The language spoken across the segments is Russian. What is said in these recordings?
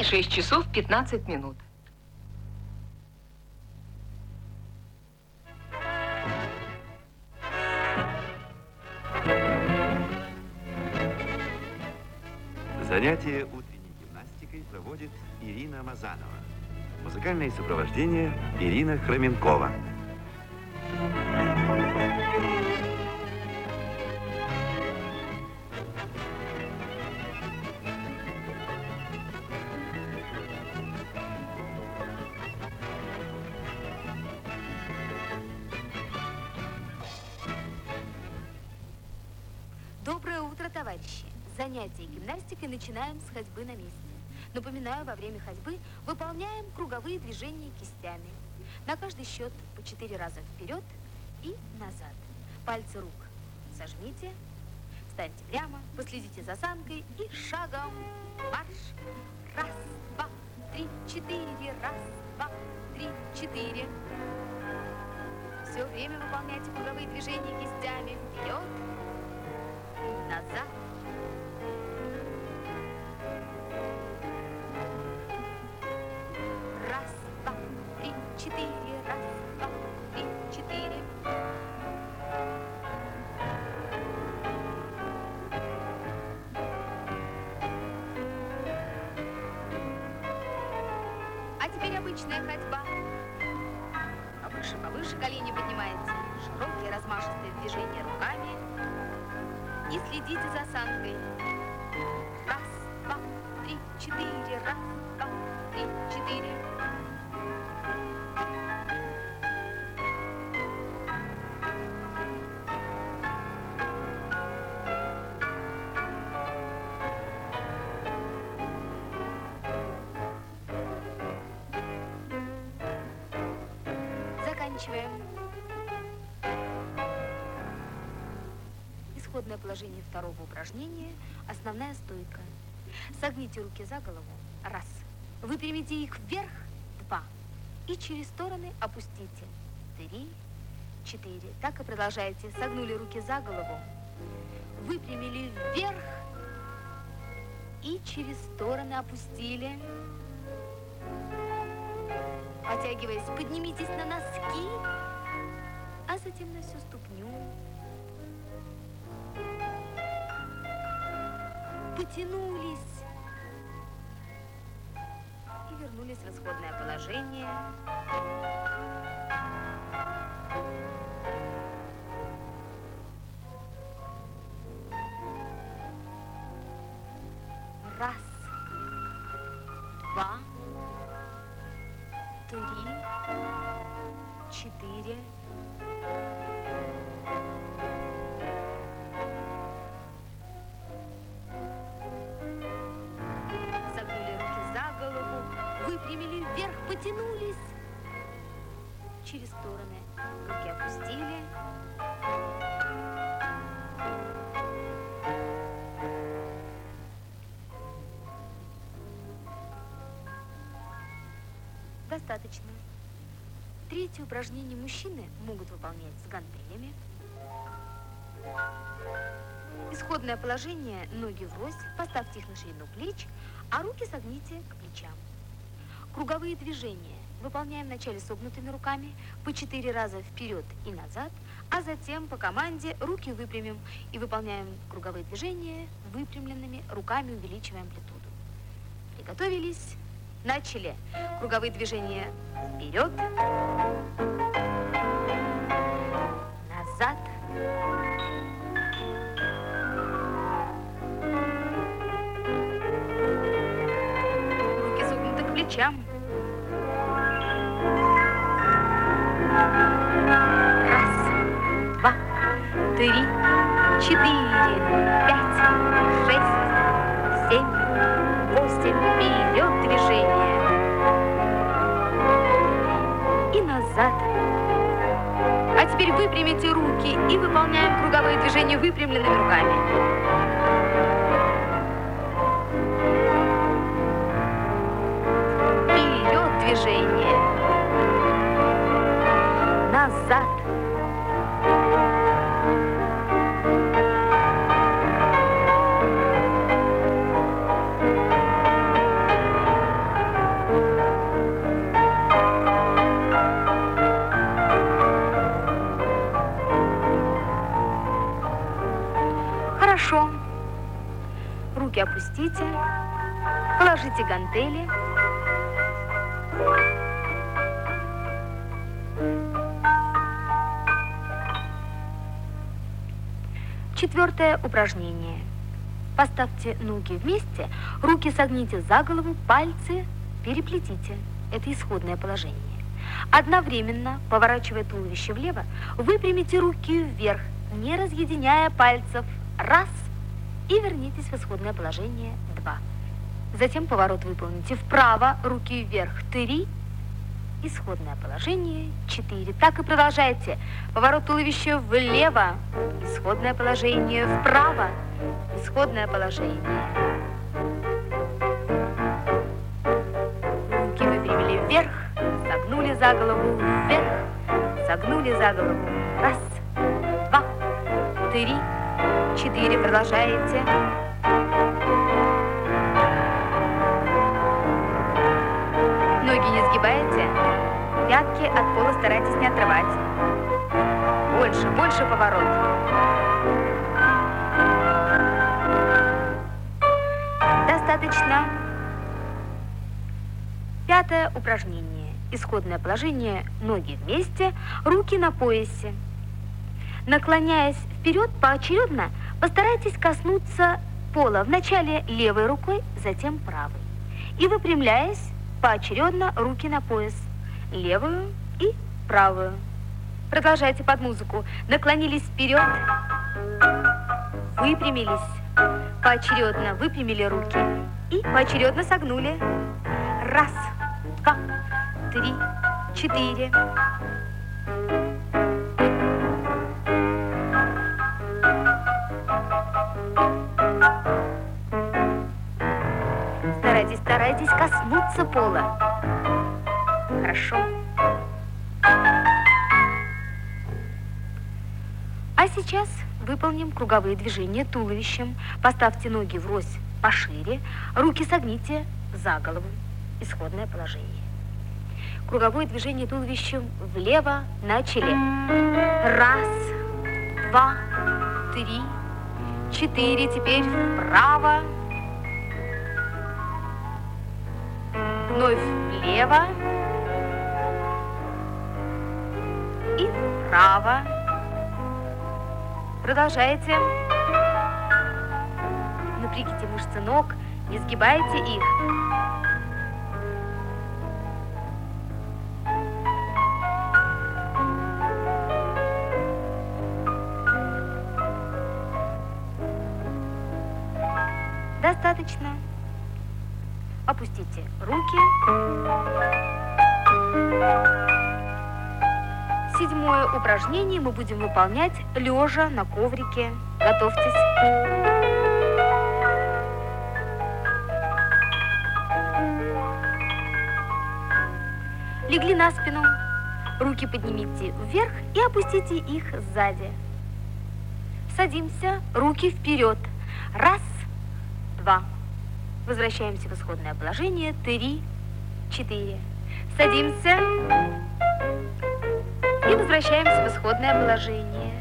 6 часов 15 минут. Занятие утренней гимнастикой проводит Ирина Мазанова. Музыкальное сопровождение Ирина Хроменкова. Доброе утро, товарищи! Занятия гимнастикой начинаем с ходьбы на месте. Напоминаю, во время ходьбы выполняем круговые движения кистями. На каждый счет по 4 раза вперед и назад. Пальцы рук сожмите, встаньте прямо, последите за осанкой и шагом марш. Раз, два, три, четыре. Раз, два, три, четыре. Все время выполняйте круговые движения кистями. Вперед, назад. Раз, два, три, четыре. Раз, два, три, четыре. А теперь обычная ходьба. Повыше, повыше колени поднимаете. Широкие размашистые движения руками. И следите за осанкой. Раз, два, три, четыре. Раз, два, три, четыре. Заканчиваем. Исходное положение второго упражнения. Основная стойка. Согните руки за голову. Раз. Выпрямите их вверх. Два. И через стороны опустите. 3, 4. Так и продолжайте. Согнули руки за голову. Выпрямили вверх. И через стороны опустили. Потягиваясь, поднимитесь на носки, а затем на всю ступню. Потянулись и вернулись в исходное положение. Раз, два, 3, 4. Согнули руки за голову, выпрямили вверх, потянулись. Через стороны руки опустили. Достаточно. Третье упражнение мужчины могут выполнять с гантелями. Исходное положение: ноги врозь, поставьте их на ширину плеч, а руки согните к плечам. Круговые движения выполняем вначале согнутыми руками по 4 раза вперед и назад, а затем по команде руки выпрямим и выполняем круговые движения выпрямленными руками, увеличивая амплитуду. Приготовились. Начали. Круговые движения вперед, назад, руки согнуты к плечам. Раз, два, 3, 4, 5, 6, 7, 8. Вперед движение. И назад. А теперь выпрямите руки и выполняем круговые движения выпрямленными руками. Вперед движение. Назад. Хорошо. Руки опустите, положите гантели. Четвертое упражнение. Поставьте ноги вместе, руки согните за голову, пальцы переплетите. Это исходное положение. Одновременно, поворачивая туловище влево, выпрямите руки вверх, не разъединяя пальцев. Раз. И вернитесь в исходное положение. 2. Затем поворот выполните вправо, руки вверх. 3. Исходное положение. 4. Так и продолжайте. Поворот туловища влево. Исходное положение. Вправо. Исходное положение. Руки выпрямили вверх. Согнули за голову. Вверх. Согнули за голову. 1, 2, 3, 4. Продолжаете. Ноги не сгибаете. Пятки от пола старайтесь не отрывать. Больше, больше поворот. Достаточно. Пятое упражнение. Исходное положение. Ноги вместе, руки на поясе. Наклоняясь вперед поочередно, постарайтесь коснуться пола. Вначале левой рукой, затем правой. И выпрямляясь, поочередно руки на пояс. Левую и правую. Продолжайте под музыку. Наклонились вперед, выпрямились. Поочередно выпрямили руки и поочередно согнули. 1, 2, 3, 4. Старайтесь коснуться пола. Хорошо. А сейчас выполним круговые движения туловищем. Поставьте ноги врозь пошире, руки согните за голову. Исходное положение. Круговое движение туловищем влево начали. 1, 2, 3, 4. Теперь вправо. Вновь влево и вправо. Продолжайте. Напрягите мышцы ног, не сгибайте их. Достаточно. Опустите руки. 7-е упражнение мы будем выполнять лежа на коврике. Готовьтесь. Легли на спину. Руки поднимите вверх и опустите их сзади. Садимся. Руки вперед. 1, 2. Возвращаемся в исходное положение. 3, 4. Садимся. И возвращаемся в исходное положение.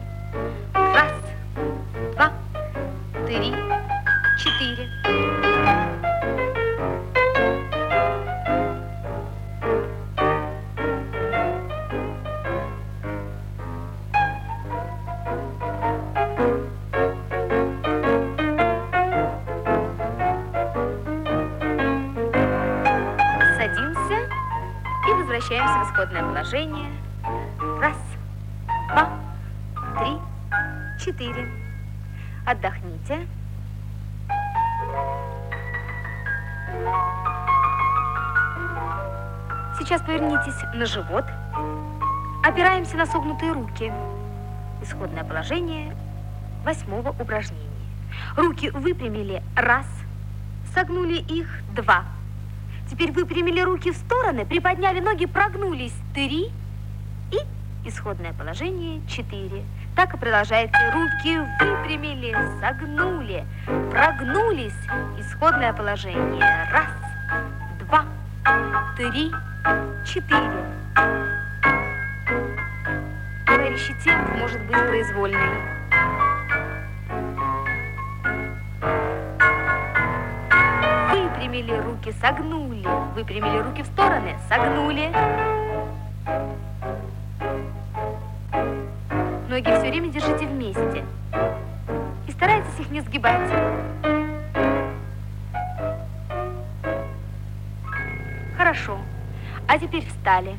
1, 2, 3, 4. Возвращаемся в исходное положение. 1, 2, 3, 4. Отдохните. Сейчас повернитесь на живот. Опираемся на согнутые руки. Исходное положение 8-го упражнения. Руки выпрямили. 1. Согнули их. 2. Теперь выпрямили руки в стороны, приподняли ноги, прогнулись. 3. И исходное положение 4. Так и продолжайте. Руки выпрямили, согнули, прогнулись. Исходное положение. 1, 2, 3, 4. Товарищи, темп может быть произвольный. выпрямили руки, согнули. Выпрямили руки в стороны, согнули. Ноги все время держите вместе. И старайтесь их не сгибать. Хорошо. А теперь встали.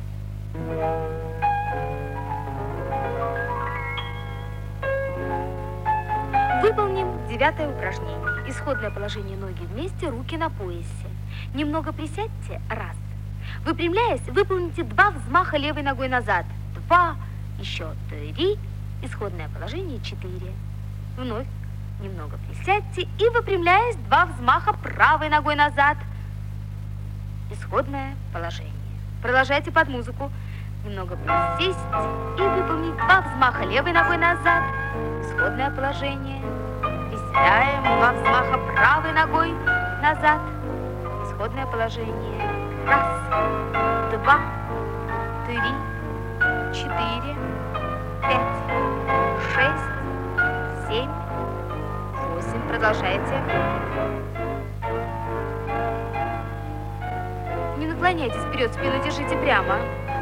Выполним 9-е упражнение. Исходное положение: ноги вместе, руки на поясе. Немного присядьте. Раз. Выпрямляясь, выполните 2 взмаха левой ногой назад. 2, еще 3. Исходное положение 4. Вновь немного присядьте и, выпрямляясь, 2 взмаха правой ногой назад. Исходное положение. Продолжайте под музыку. Немного присесть и выполнить 2 взмаха левой ногой назад. Исходное положение. Приседаем, 2 взмаха правой ногой назад. Исходное положение. 1, 2, 3, 4, 5, 6, 7, 8. Продолжайте. Не наклоняйтесь вперед, спину держите прямо.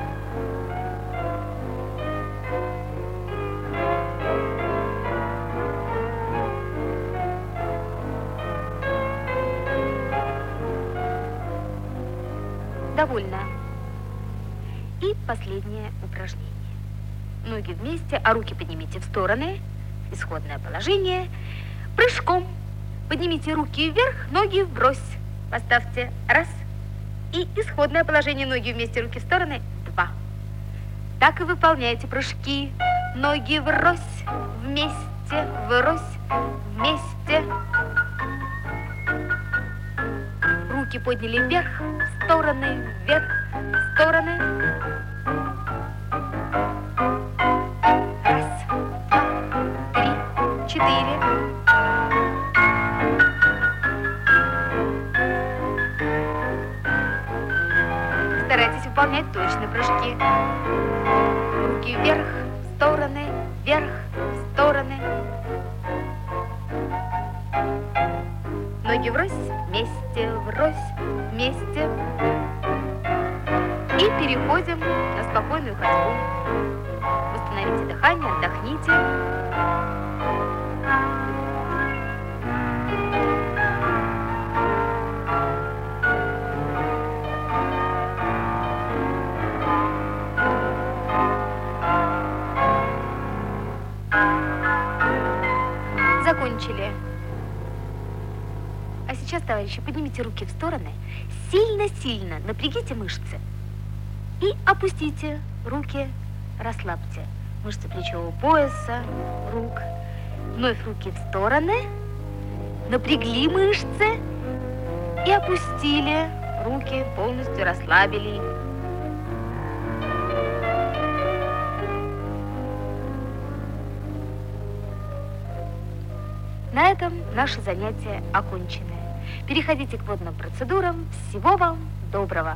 Довольно. И последнее упражнение. Ноги вместе, а руки поднимите в стороны. Исходное положение. Прыжком. Поднимите руки вверх, ноги вбрось. Поставьте. 1. И исходное положение: ноги вместе, руки в стороны. 2. Так и выполняйте прыжки. Ноги врозь, вместе, врозь, вместе. Руки подняли вверх, в стороны, вверх, в стороны. 1, 2, 3, 4. Старайтесь выполнять точно прыжки. Руки вверх, в стороны, вверх, в стороны. Ноги врозь, вместе, врозь, вместе. И переходим на спокойную ходьбу. Восстановите дыхание, отдохните. Закончили. А сейчас, товарищи, поднимите руки в стороны, сильно-сильно напрягите мышцы и опустите руки, расслабьте мышцы плечевого пояса, рук. Вновь руки в стороны, напрягли мышцы и опустили руки, полностью расслабили их. На этом наше занятие окончено. Переходите к водным процедурам. Всего вам доброго!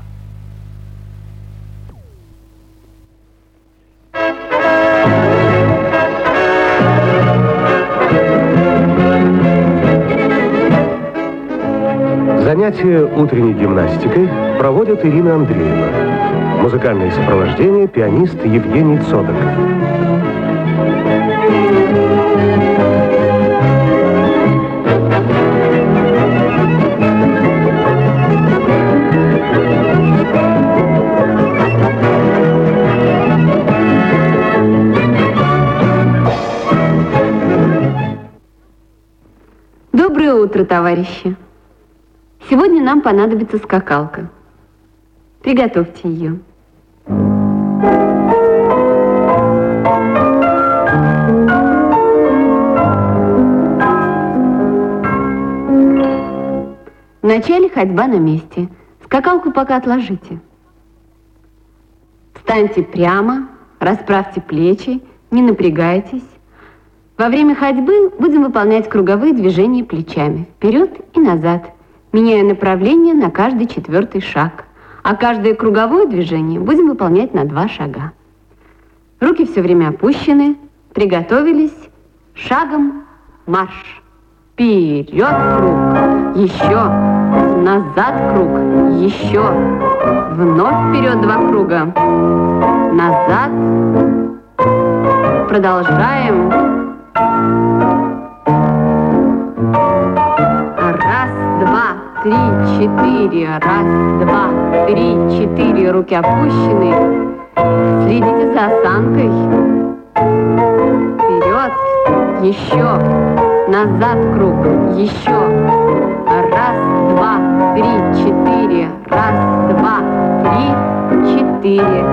Занятия утренней гимнастикой проводит Ирина Андреева. Музыкальное сопровождение — пианист Евгений Цодок. Доброе утро, товарищи! Сегодня нам понадобится скакалка. Приготовьте ее. Вначале ходьба на месте. Скакалку пока отложите. Встаньте прямо, расправьте плечи, не напрягайтесь. Во время ходьбы будем выполнять круговые движения плечами, вперед и назад, меняя направление на каждый 4-й шаг. А каждое круговое движение будем выполнять на 2 шага. Руки все время опущены, приготовились, шагом марш. Вперед, круг, еще, назад круг, еще, вновь вперед 2 круга, назад, продолжаем. 1, 2, 3, 4, 1, 2, 3, 4, руки опущены, следите за осанкой, вперед, еще, назад круг, еще, 1, 2, 3, 4, 1, 2, 3, 4.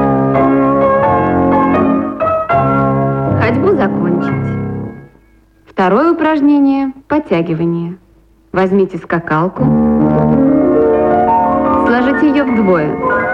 Ходьбу закончить. Второе упражнение – подтягивание. Возьмите скакалку, сложите ее вдвое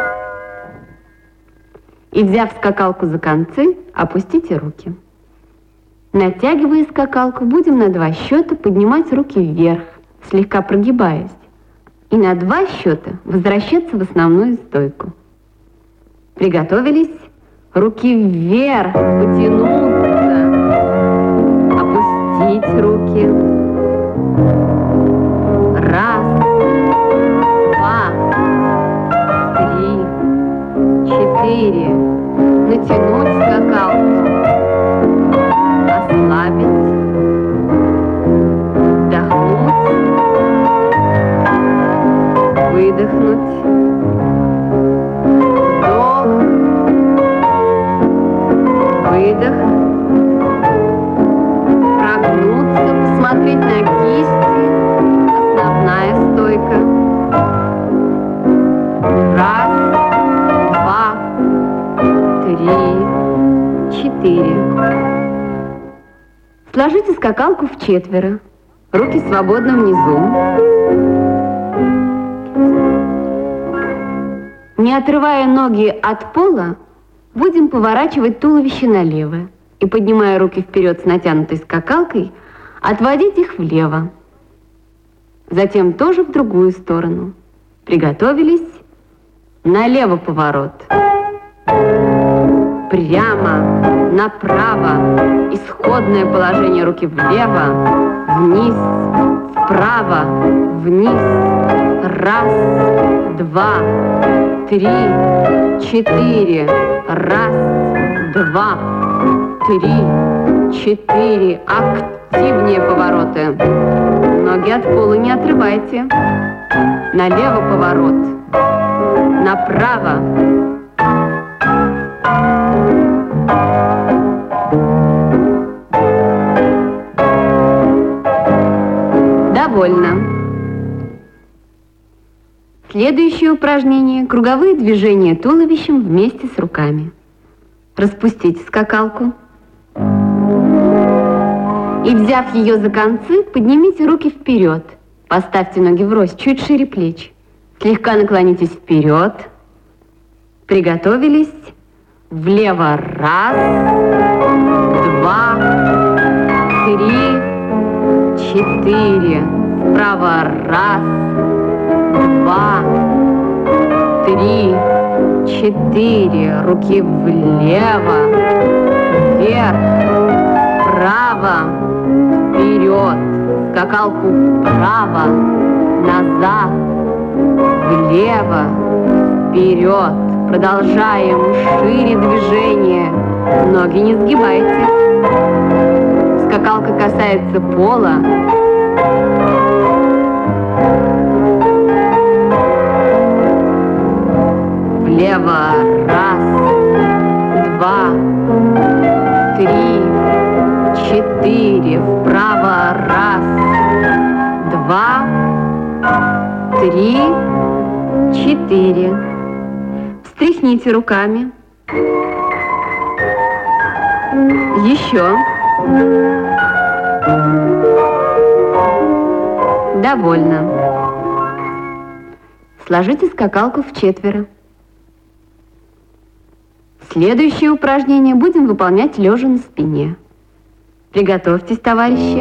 и, взяв скакалку за концы, опустите руки. Натягивая скакалку, будем на 2 счета поднимать руки вверх, слегка прогибаясь, и на 2 счета возвращаться в основную стойку. Приготовились? Руки вверх, потянуться, опустить руки. 1, 2, 3, 4. Натянуть скакалку, ослабить, вдохнуть, выдохнуть, вдох, выдох, прогнуться, посмотреть на кисти, основная стойка. 1, 2, 3, 4. Сложите скакалку в 4. Руки свободно внизу. Не отрывая ноги от пола, будем поворачивать туловище налево и, поднимая руки вперед с натянутой скакалкой, отводить их влево. Затем тоже в другую сторону. Приготовились? Налево поворот. Прямо, направо, исходное положение руки влево, вниз, вправо, вниз. 1, 2, 3, 4. 1, 2, 3, 4. Активнее повороты. Ноги от пола не отрывайте. Налево поворот. Направо. Довольно. Следующее упражнение – круговые движения туловищем вместе с руками. Распустите скакалку. И, взяв ее за концы, поднимите руки вперед. Поставьте ноги врозь, чуть шире плеч. Слегка наклонитесь вперед. Приготовились. Влево. 1, 2, 3, 4. Вправо. 1, 2, 3, 4. Руки влево, вверх, вправо, вперед. Скакалку вправо, назад, влево, вперед. Продолжаем шире движение. Ноги не сгибайте. Скакалка касается пола. Влево. 1, 2, 3, 4. Вправо. 1, 2, 3, 4. Встряхните руками. Еще. Довольно. Сложите скакалку в 4. Следующее упражнение будем выполнять лежа на спине. Приготовьтесь, товарищи.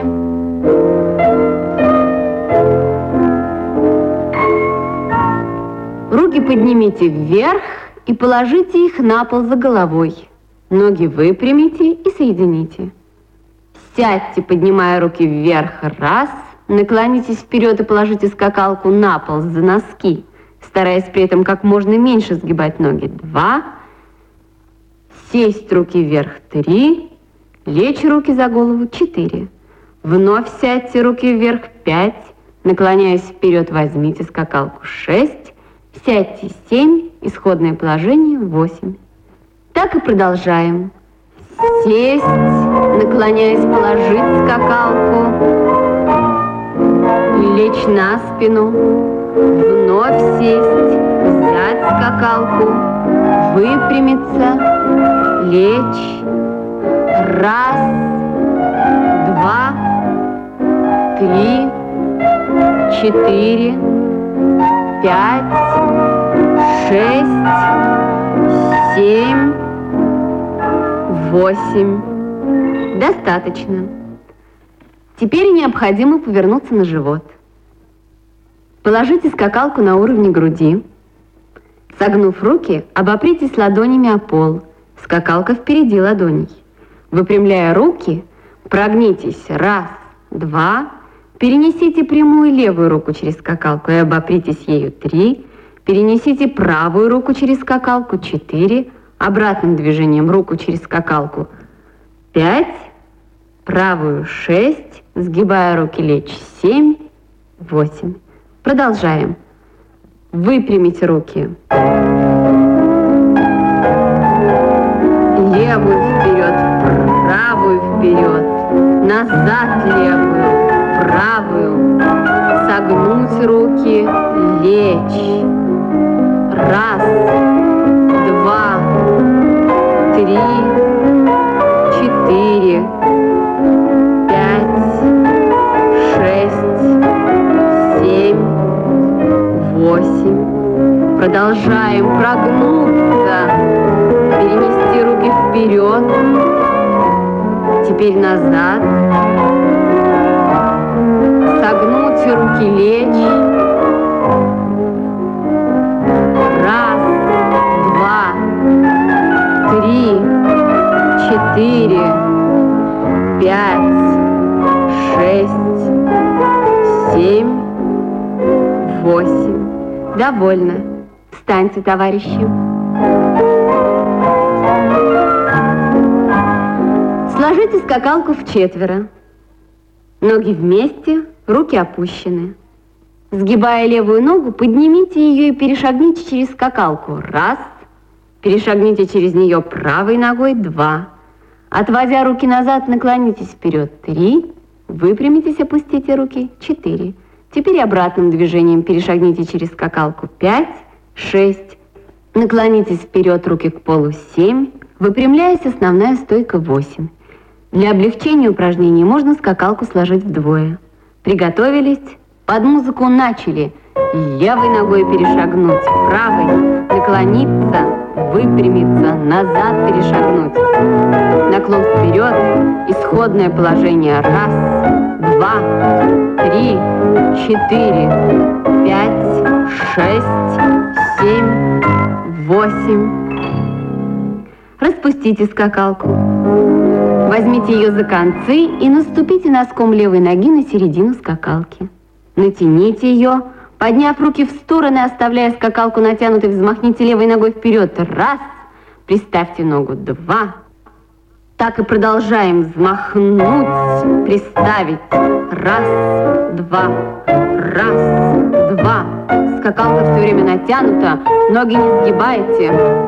Руки поднимите вверх и положите их на пол за головой. Ноги выпрямите и соедините. Сядьте, поднимая руки вверх. 1, Наклонитесь вперед и положите скакалку на пол за носки, стараясь при этом как можно меньше сгибать ноги. 2. Сесть руки вверх. 3. Лечь руки за голову. 4. Вновь сядьте руки вверх. 5. Наклоняясь вперед, возьмите скакалку. 6. Сядьте. 7. Исходное положение. 8. Так и продолжаем. Сесть, наклоняясь, положить скакалку. Лечь на спину. Вновь сесть, взять скакалку. Выпрямиться. Лечь. 1, 2, 3, 4, 5, 6, 7, 8. Достаточно. Теперь необходимо повернуться на живот. Положите скакалку на уровне груди. Согнув руки, обопритесь ладонями о пол. Скакалка впереди ладоней. Выпрямляя руки, прогнитесь. 1, 2. Перенесите прямую левую руку через скакалку и обопритесь ею. 3. Перенесите правую руку через скакалку. 4. Обратным движением руку через скакалку. 5. Правую. 6. Сгибая руки, лечь. 7. 8. Продолжаем. Выпрямите руки. Левую вперед, правую вперед, назад левую, правую, согнуть руки, лечь. 1, 2, 3, 4, 5, 6, 7, 8. Продолжаем прогнуться. Перенести руки вперед. Теперь назад. Согнуть руки, лечь. 1, 2, 3, 4, 5, 6, 7, 8. Довольно. Встаньте, товарищи. Сложите скакалку в четверо. Ноги вместе, руки опущены. Сгибая левую ногу, поднимите ее и перешагните через скакалку. 1. Перешагните через нее правой ногой. 2. Отводя руки назад, наклонитесь вперед. 3. Выпрямитесь, опустите руки. 4. Теперь обратным движением перешагните через скакалку. 5. 6. Наклонитесь вперед, руки к полу. 7. Выпрямляясь, основная стойка. 8. Для облегчения упражнений можно скакалку сложить вдвое. Приготовились. Под музыку начали. Левой ногой перешагнуть, правой наклониться, выпрямиться, назад перешагнуть. Наклон вперед, исходное положение. 1, 2, 3, 4, 5, 6, 7, 8. Распустите скакалку. Возьмите ее за концы и наступите носком левой ноги на середину скакалки. Натяните ее, подняв руки в стороны, оставляя скакалку натянутой, взмахните левой ногой вперед. 1. Приставьте ногу. 2. Так и продолжаем. Взмахнуть, приставить. 1, 2. 1, 2. Скакалка все время натянута, ноги не сгибайте.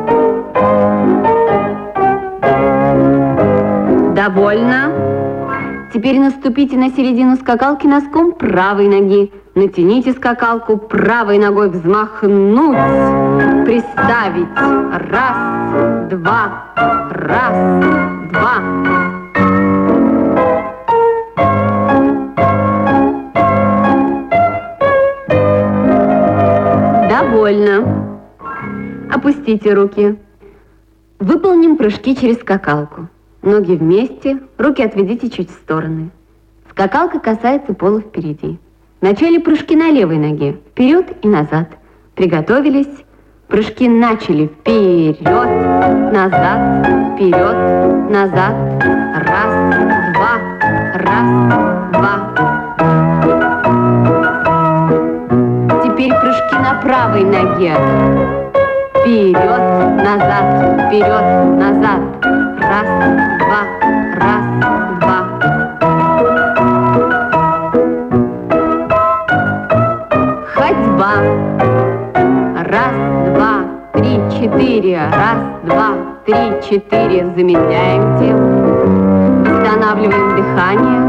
Довольно. Теперь наступите на середину скакалки носком правой ноги. Натяните скакалку, правой ногой взмахнуть, приставить. 1, 2, 1, 2. Довольно. Опустите руки. Выполним прыжки через скакалку. Ноги вместе, руки отведите чуть в стороны. Скакалка касается пола впереди. Вначале прыжки на левой ноге, вперед и назад. Приготовились. Прыжки начали. Вперед, назад, вперед, назад. 1, 2, 1, 2. правой ноге. Вперед, назад, вперед, назад. Раз, два, раз, два. Ходьба. Раз, два, три, четыре. Раз, два, три, четыре. Замедляем темп. Восстанавливаем дыхание.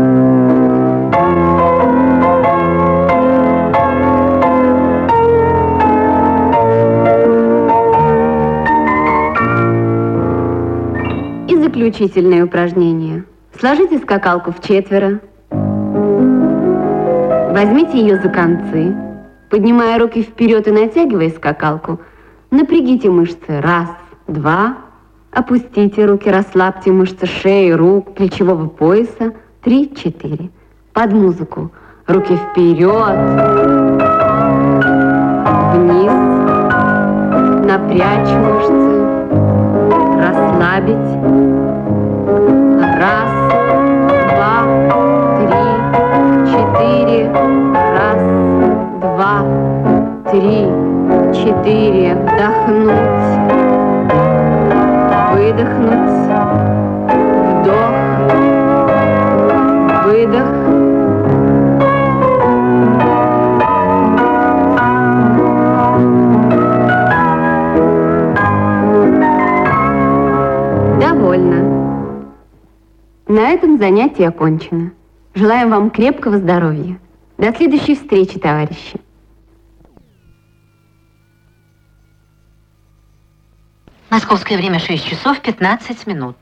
И заключительное упражнение. Сложите скакалку в четверо. Возьмите ее за концы. Поднимая руки вперед и натягивая скакалку, напрягите мышцы. Раз, два. Опустите руки, расслабьте мышцы шеи, рук, плечевого пояса. 3, 4. Под музыку. Руки вперед. Вниз. Напрячь мышцы. Расслабить. Раз, два, три, четыре. Раз, два, три, четыре. Вдохнуть. Выдохнуть. Вдох. Выдох. Довольно. На этом занятие окончено. Желаем вам крепкого здоровья. До следующей встречи, товарищи. Московское время 6 часов 15 минут.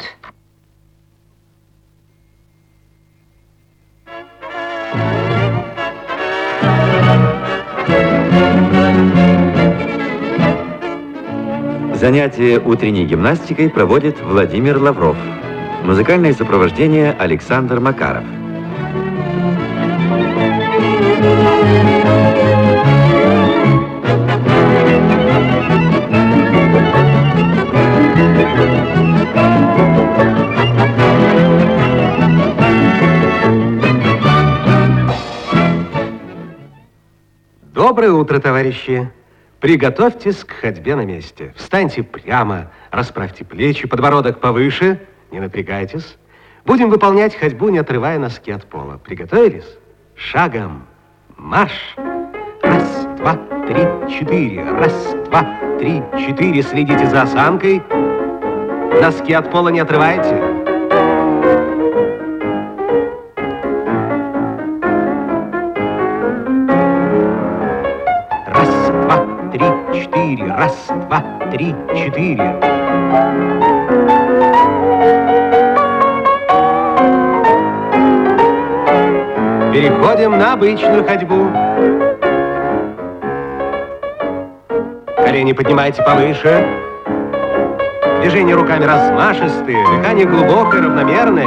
Занятие утренней гимнастикой проводит Владимир Лавров. Музыкальное сопровождение Александр Макаров. Доброе утро, товарищи. Приготовьтесь к ходьбе на месте. Встаньте прямо, расправьте плечи, подбородок повыше, не напрягайтесь. Будем выполнять ходьбу, не отрывая носки от пола. Приготовились? Шагом марш! Раз, два, три, четыре. Раз, два, три, четыре. Следите за осанкой. Носки от пола не отрывайте. Раз, два, три, четыре. Раз, два, три, четыре. Переходим на обычную ходьбу. Колени поднимайте повыше. Движения руками размашистые, дыхание глубокое, равномерное.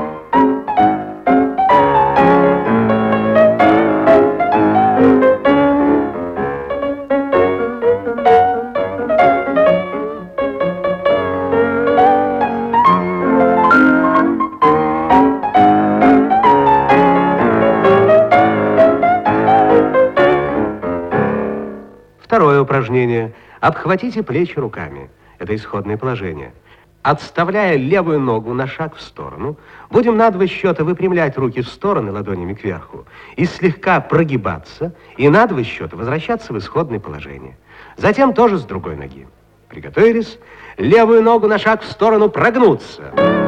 Второе упражнение. Обхватите плечи руками. Это исходное положение. Отставляя левую ногу на шаг в сторону, будем на 2 счета выпрямлять руки в стороны ладонями кверху и слегка прогибаться, и на 2 счета возвращаться в исходное положение. Затем тоже с другой ноги. Приготовились? Левую ногу на шаг в сторону прогнуться.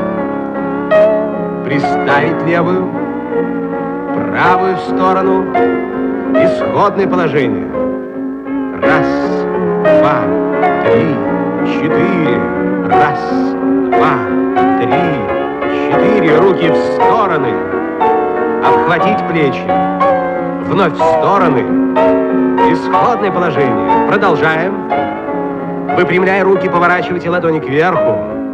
Приставить левую, правую в сторону. Исходное положение. Раз, два, три, четыре. Раз, два, три, четыре. Руки в стороны. Обхватить плечи. Вновь в стороны. Исходное положение. Продолжаем. Выпрямляя руки, поворачивайте ладони кверху.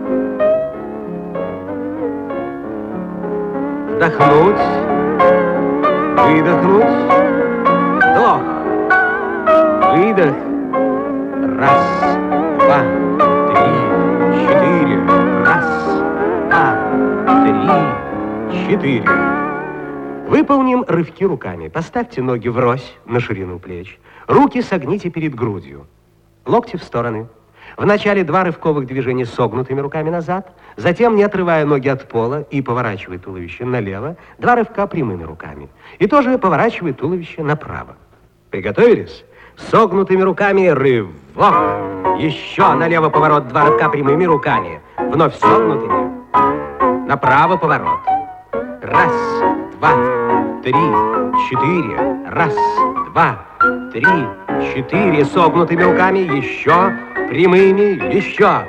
Вдохнуть. Выдохнуть. Вдох. Выдох. Раз, два, три, четыре. Раз, два, три, четыре. Выполним рывки руками. Поставьте ноги врозь на ширину плеч. Руки согните перед грудью. Локти в стороны. Вначале 2 рывковых движения согнутыми руками назад, затем, не отрывая ноги от пола и поворачивая туловище налево, 2 рывка прямыми руками. И тоже поворачивая туловище направо. Приготовились? Согнутыми руками рывок. Еще налево поворот, 2 рывка прямыми руками. Вновь согнутыми. Направо поворот. 1, 2, 3, 4. 1, 2, 3, 4. Согнутыми руками. Еще. Прямыми. Еще.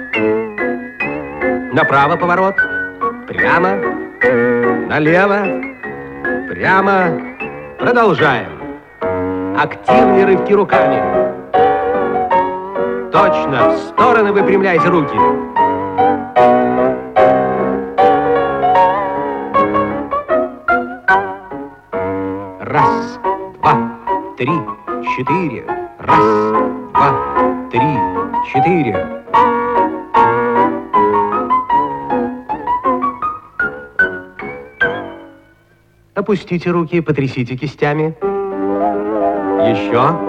Направо поворот. Прямо. Налево. Прямо. Продолжаем. Активные рывки руками. Точно. В стороны выпрямляйте руки. Раз, 2, 3, 4. 1, 2, 3, 4. Опустите руки, потрясите кистями. Еще.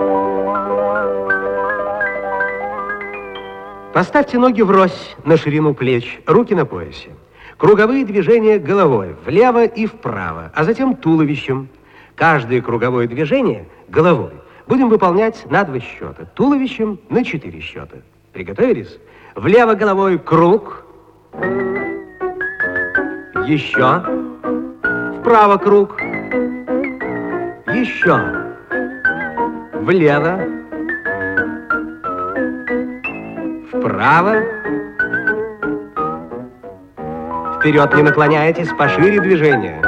Поставьте ноги врозь на ширину плеч, руки на поясе. Круговые движения головой влево и вправо, а затем туловищем. Каждое круговое движение головой будем выполнять на 2 счета, туловищем на 4 счета. Приготовились? Влево головой круг. Еще. Вправо круг. Еще. Влево. Вправо. Вперед не наклоняйтесь, пошире движение.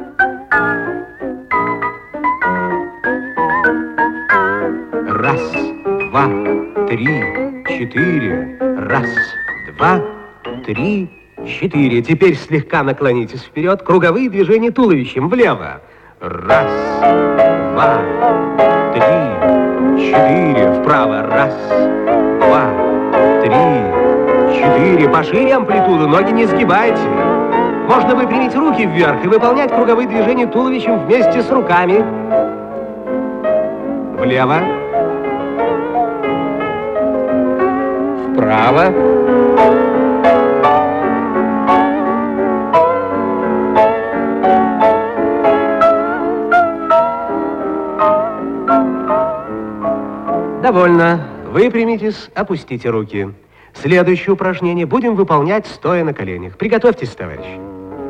Раз, 2, 3, 4. 1, 2, 3, 4. Теперь слегка наклонитесь вперед. Круговые движения туловищем влево. 1, 2, 3, 4. Вправо. 1, 2, 3, 4. Пошире амплитуду, ноги не сгибайте. Можно выпрямить руки вверх и выполнять круговые движения туловищем вместе с руками. Влево. Вправо. Довольно. Выпрямитесь, опустите руки. Следующее упражнение будем выполнять стоя на коленях. Приготовьтесь, товарищи.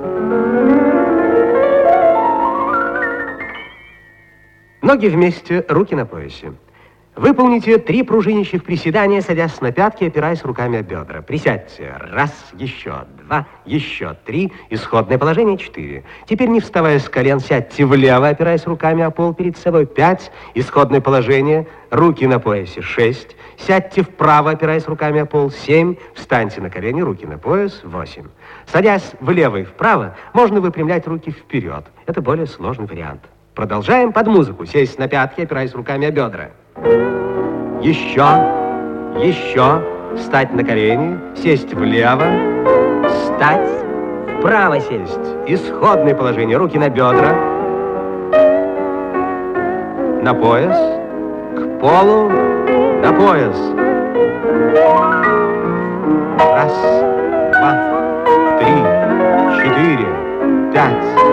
Ноги вместе, руки на поясе. Выполните 3 пружинящих приседания, садясь на пятки, опираясь руками о бедра. Присядьте. 1, еще 2, еще 3. Исходное положение 4. Теперь, не вставая с колен, сядьте влево, опираясь руками о пол перед собой. 5. Исходное положение. Руки на поясе. 6. Сядьте вправо, опираясь руками о пол. 7. Встаньте на колени, руки на пояс. 8. Садясь влево и вправо, можно выпрямлять руки вперед. Это более сложный вариант. Продолжаем под музыку. Сесть на пятки, опираясь руками о бедра. Еще, еще. Встать на колени, сесть влево, встать, вправо сесть. Исходное положение. Руки на бедра, на пояс, к полу, на пояс. 1, 2, 3, 4, 5,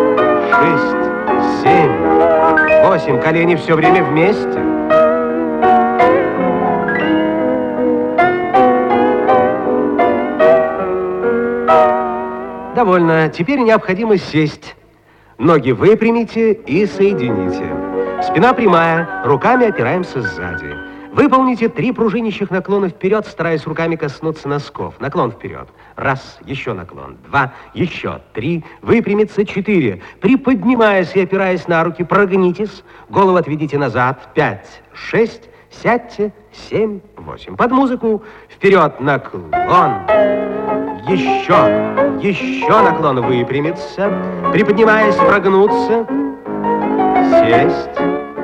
6, 7, 8. Колени все время вместе. Довольно. Теперь необходимо сесть. Ноги выпрямите и соедините. Спина прямая, руками опираемся сзади. Выполните 3 пружинящих наклона вперед, стараясь руками коснуться носков. Наклон вперед. 1, еще наклон. 2, еще 3. Выпрямиться. 4. Приподнимаясь и опираясь на руки, прогнитесь. Голову отведите назад. 5, 6. Сядьте. 7, 8. Под музыку. Вперед наклон. Еще наклон, выпрямиться. Приподнимаясь, прогнуться. Сесть.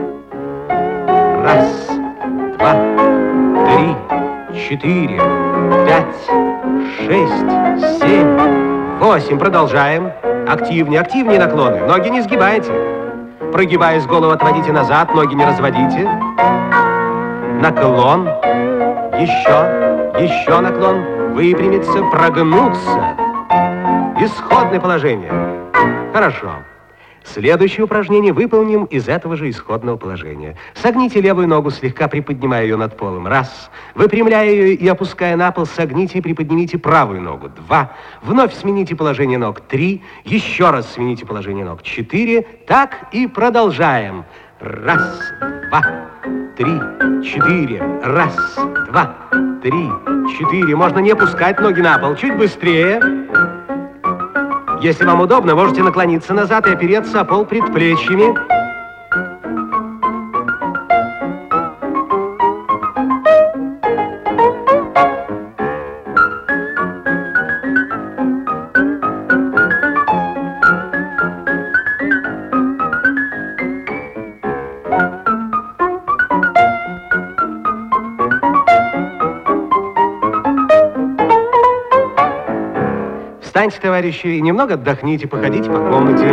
1, 2, 3, 4, 5, 6, 7, 8. Продолжаем. Активнее, активнее наклоны. Ноги не сгибайте. Прогибаясь, голову отводите назад, ноги не разводите. Наклон. Еще наклон. Выпрямиться, прогнуться. Исходное положение. Хорошо. Следующее упражнение выполним из этого же исходного положения. Согните левую ногу, слегка приподнимая ее над полом. Раз. Выпрямляя ее и опуская на пол, согните и приподнимите правую ногу. Два. Вновь смените положение ног. Три. Еще раз смените положение ног. Четыре. Так и продолжаем. Раз, два, три, четыре. Раз, два, три, четыре. Можно не опускать ноги на пол. Чуть быстрее. Если вам удобно, можете наклониться назад и опереться о пол предплечьями. Встаньте, товарищи, и немного отдохните, походите по комнате.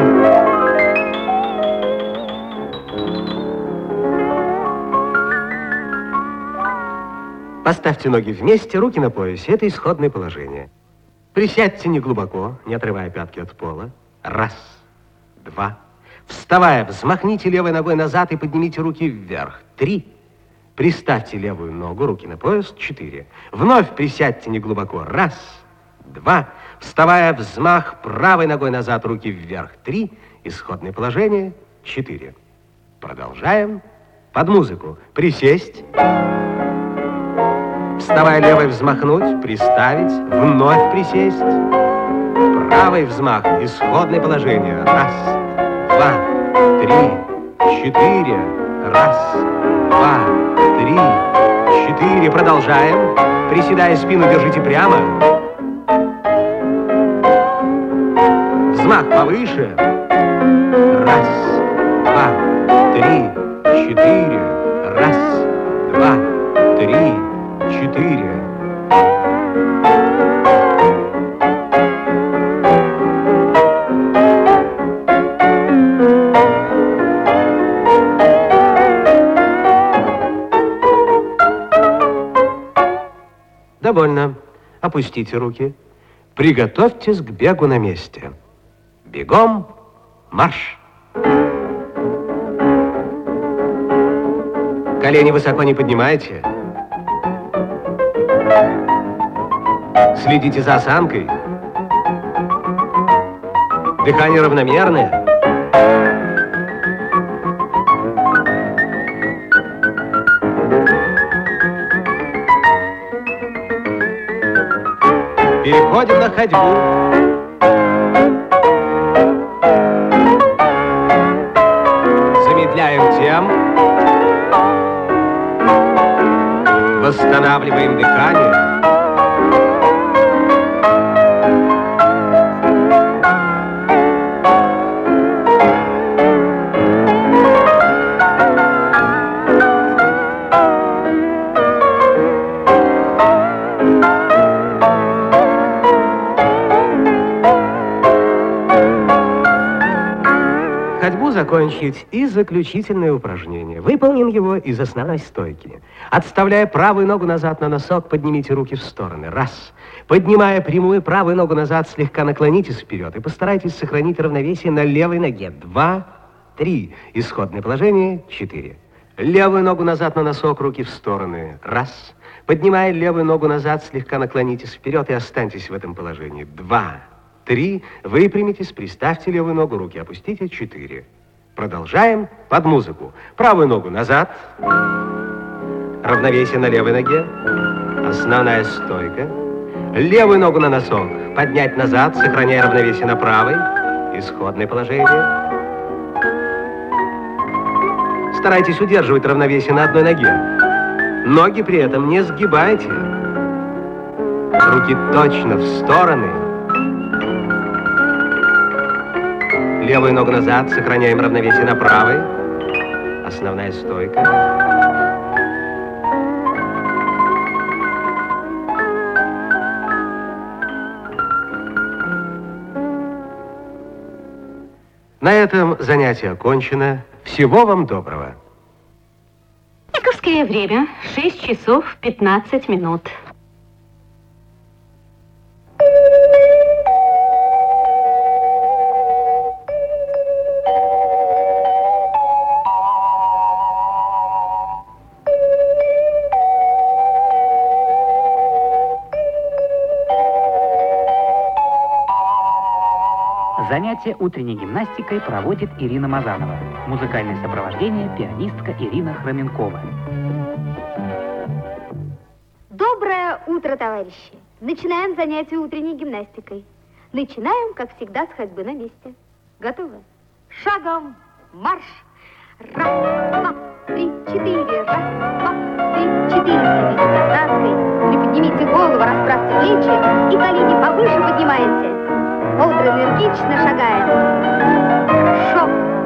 Поставьте ноги вместе, руки на поясе. Это исходное положение. Присядьте неглубоко, не отрывая пятки от пола. Раз, два. Вставая, взмахните левой ногой назад и поднимите руки вверх. Три. Приставьте левую ногу, руки на пояс. Четыре. Вновь присядьте неглубоко. Раз, два. Вставая, взмах правой ногой назад, руки вверх. Три. Исходное положение. Четыре. Продолжаем. Под музыку. Присесть. Вставая, левой взмахнуть, приставить. Вновь присесть. Правый взмах. Исходное положение. Раз, два, три, четыре. Раз, два, три, четыре. Продолжаем. Приседая, спину держите прямо. Взмах повыше. Раз, два, три, четыре. Раз, два, три, четыре. Довольно. Опустите руки. Приготовьтесь к бегу на месте. Бегом, марш! Колени высоко не поднимайте. Следите за осанкой. Дыхание равномерное. Переходим на ходьбу. Замедляем темп. Восстанавливаем дыхание. Ходьбу закончить и заключительное упражнение. Выполним его из основной стойки. Отставляя правую ногу назад на носок, поднимите руки в стороны. Раз. Поднимая прямую правую ногу назад, слегка наклонитесь вперед и постарайтесь сохранить равновесие на левой ноге. Два, три. Исходное положение. Четыре. Левую ногу назад на носок, руки в стороны. Раз. Поднимая левую ногу назад, слегка наклонитесь вперед и останьтесь в этом положении. Два. Три. Выпрямитесь, приставьте левую ногу, руки опустите. Четыре. Продолжаем под музыку. Правую ногу назад. Равновесие на левой ноге. Основная стойка. Левую ногу на носок. Поднять назад, сохраняя равновесие на правой. Исходное положение. Старайтесь удерживать равновесие на одной ноге. Ноги при этом не сгибайте. Руки точно в стороны. Левую ногу назад, сохраняем равновесие на правой. Основная стойка. На этом занятие окончено. Всего вам доброго. Московское время 6 часов 15 минут. Занятие утренней гимнастикой проводит Ирина Мазанова. Музыкальное сопровождение пианистка Ирина Хроменкова. Доброе утро, товарищи! Начинаем занятие утренней гимнастикой. Начинаем, как всегда, с ходьбы на месте. Готовы? Шагом марш! Раз, два, три, четыре. Раз, два, три, четыре. Следите за осанкой. Приподнимите голову, расправьте плечи и колени повыше поднимаете. Бодро, энергично шагаем. Хорошо.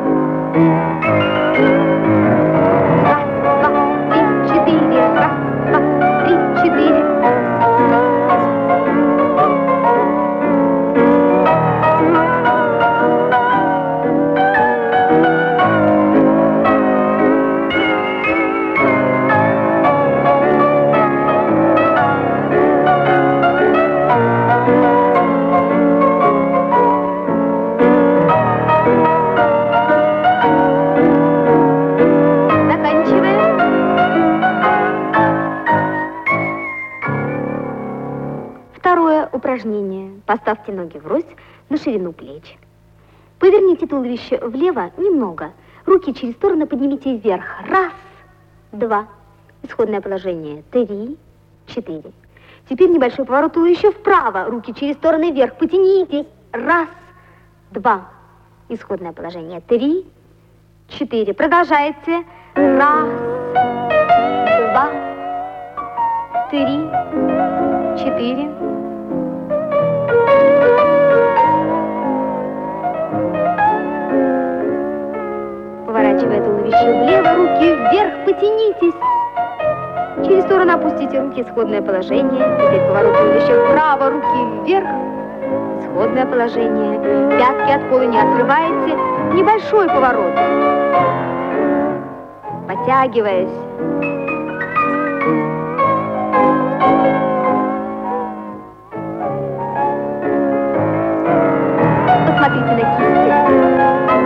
Раз, два, три, четыре. Раз, два, три, четыре. Упражнение. Поставьте ноги врозь на ширину плеч. Поверните туловище влево немного. Руки через стороны поднимите вверх. Раз, два. Исходное положение. 3, 4. Теперь небольшой поворот туловища вправо. Руки через стороны вверх. Потянитесь. Раз, два. Исходное положение. 3, 4. Продолжайте. Раз, два, 3, 4. Поворачивая туловище влево, руки вверх, потянитесь. Через сторону опустите руки, исходное положение. Теперь поворот туловища вправо, руки вверх. Исходное положение. Пятки от пола не отрываете. Небольшой поворот. Подтягиваясь. Посмотрите на кисти.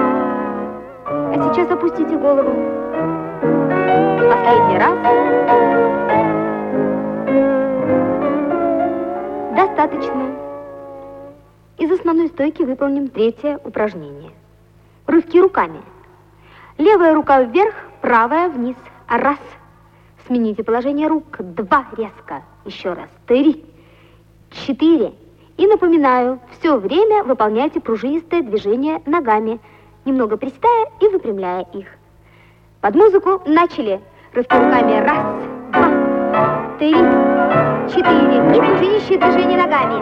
А сейчас опустите голову. Последний раз. Достаточно. Из основной стойки выполним третье упражнение. Рывки руками. Левая рука вверх, правая вниз. Раз. Смените положение рук. 2. Резко. Еще раз. 3, 4. И напоминаю, все время выполняйте пружинистое движение ногами, немного приседая и выпрямляя их. Под музыку начали. Рывки руками. 1, 2, 3, 4. И пружинищие движения ногами.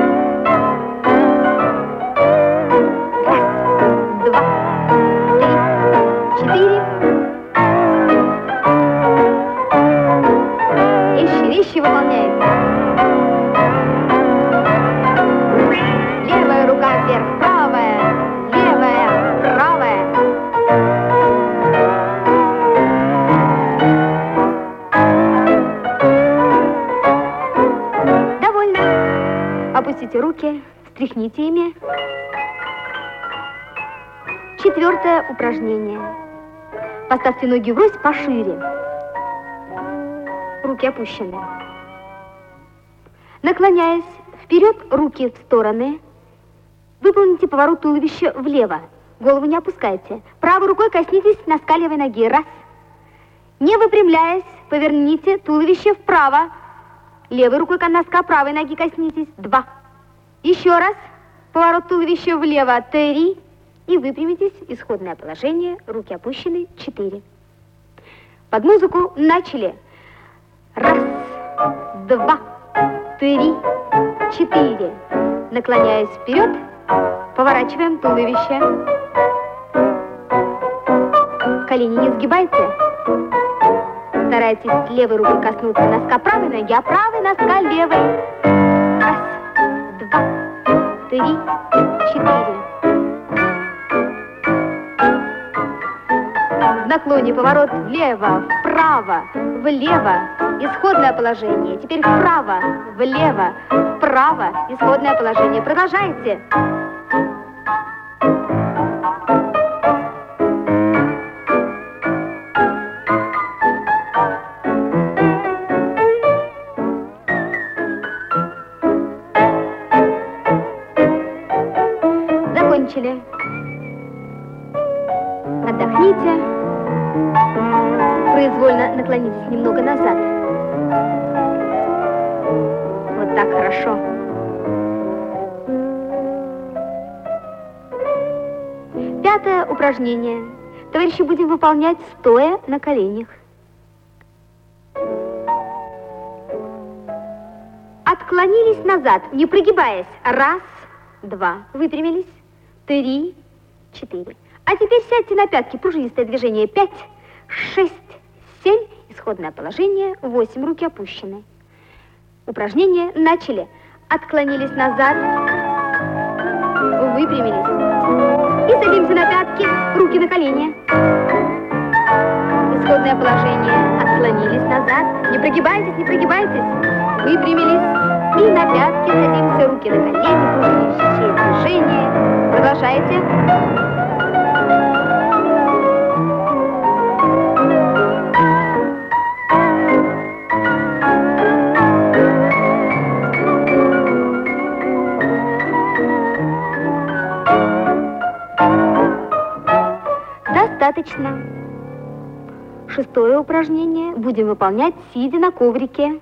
1, 2, 3, 4. Резче выполняется. Левая рука вверх, правая, левая, правая. Довольно. Опустите руки, встряхните ими. Четвертое упражнение. Поставьте ноги врозь пошире. Руки опущены. Наклоняясь вперед, руки в стороны. Выполните поворот туловища влево. Голову не опускайте. Правой рукой коснитесь носка левой ноги. 1. Не выпрямляясь, поверните туловище вправо. Левой рукой носка правой ноги коснитесь. 2. Еще раз. Поворот туловища влево. 3. И выпрямитесь. Исходное положение. Руки опущены. 4. Под музыку начали. 1, 2, 3, 4. Наклоняясь вперед, поворачиваем туловище. Колени не сгибайте. Старайтесь левой рукой коснуться носка правой ноги, а правой носка левой. 1, 2, 3, 4. наклоне поворот влево, вправо, влево. Исходное положение. Теперь вправо, влево, вправо. Исходное положение. Продолжайте. Закончили. Отдохните. Произвольно наклонитесь немного назад. Вот так хорошо. Пятое упражнение. Товарищи, будем выполнять стоя на коленях. Отклонились назад, не прогибаясь. Раз, два. Выпрямились. 3, 4. А теперь сядьте на пятки. Пружинистое движение. 5, 6, 7. Исходное положение. 8. Руки опущены. Упражнение начали. Отклонились назад. Выпрямились. И садимся на пятки. Руки на колени. Исходное положение. Отклонились назад. Не прогибайтесь, не прогибайтесь. Выпрямились. И на пятки садимся. Руки на колени. Пружинищие движения. Продолжайте. Достаточно. Шестое упражнение будем выполнять, сидя на коврике.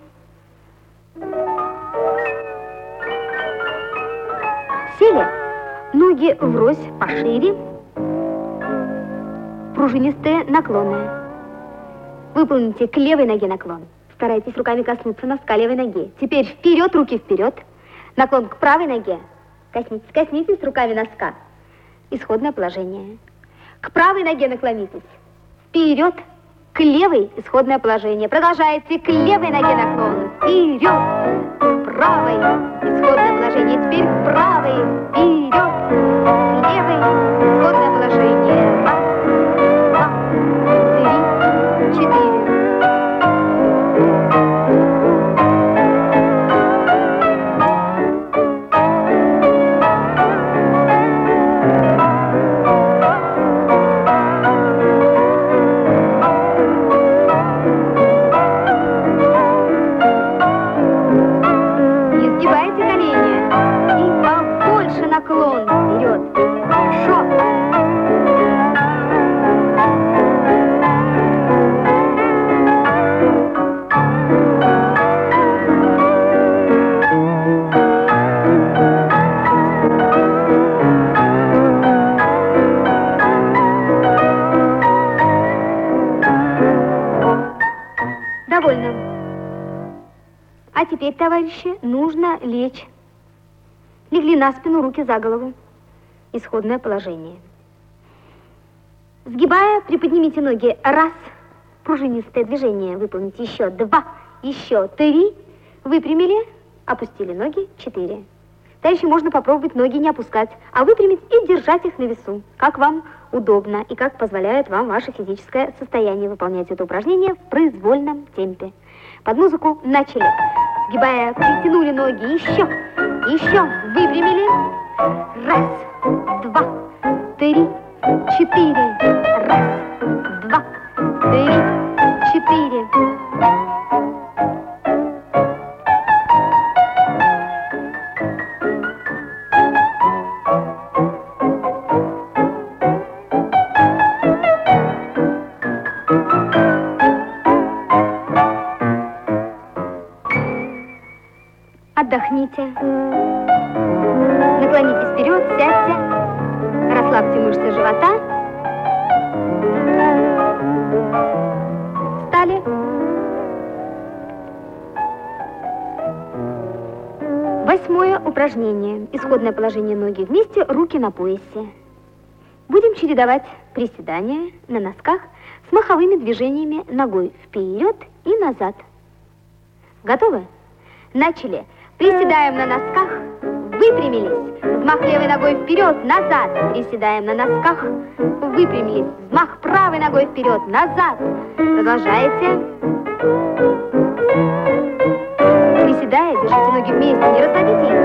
Сели. Ноги врозь пошире. Пружинистые наклоны. Выполните к левой ноге наклон. Старайтесь руками коснуться носка левой ноги. Теперь вперед, руки вперед. Наклон к правой ноге. Коснитесь руками носка. Исходное положение. К правой ноге наклонитесь. Вперед, к левой, исходное положение. Продолжайте, к левой ноге наклон. Вперед, к правой, исходное положение. Теперь к правой, вперед, к левой, исходное положение. Раз, два, 3, 4. Наклон вперед. Хорошо. Довольно. А теперь, товарищи, нужно лечь. Легли на спину, руки за голову. Исходное положение. Сгибая, приподнимите ноги. Раз. Пружинистое движение. Выполните еще 2. Еще 3. Выпрямили. Опустили ноги. 4. Дальше можно попробовать ноги не опускать, а выпрямить и держать их на весу. Как вам удобно и как позволяет вам ваше физическое состояние выполнять это упражнение в произвольном темпе. Под музыку начали. Сгибая, притянули ноги. Еще. Еще. Выпрямили. 1, 2, 3, 4. 1, 2, 3, 4. Отдохните. Наклонитесь вперед, сядьте. Расслабьте мышцы живота. Встали. Восьмое упражнение. Исходное положение: ноги вместе, руки на поясе. Будем чередовать приседания на носках с маховыми движениями ногой вперед и назад. Готовы? Начали. Приседаем на носках, Выпрямились. Взмах левой ногой вперед, назад. Приседаем на носках. Выпрямились. Взмах правой ногой вперед, назад. Продолжаете. Приседая, держите ноги вместе, не расходите их.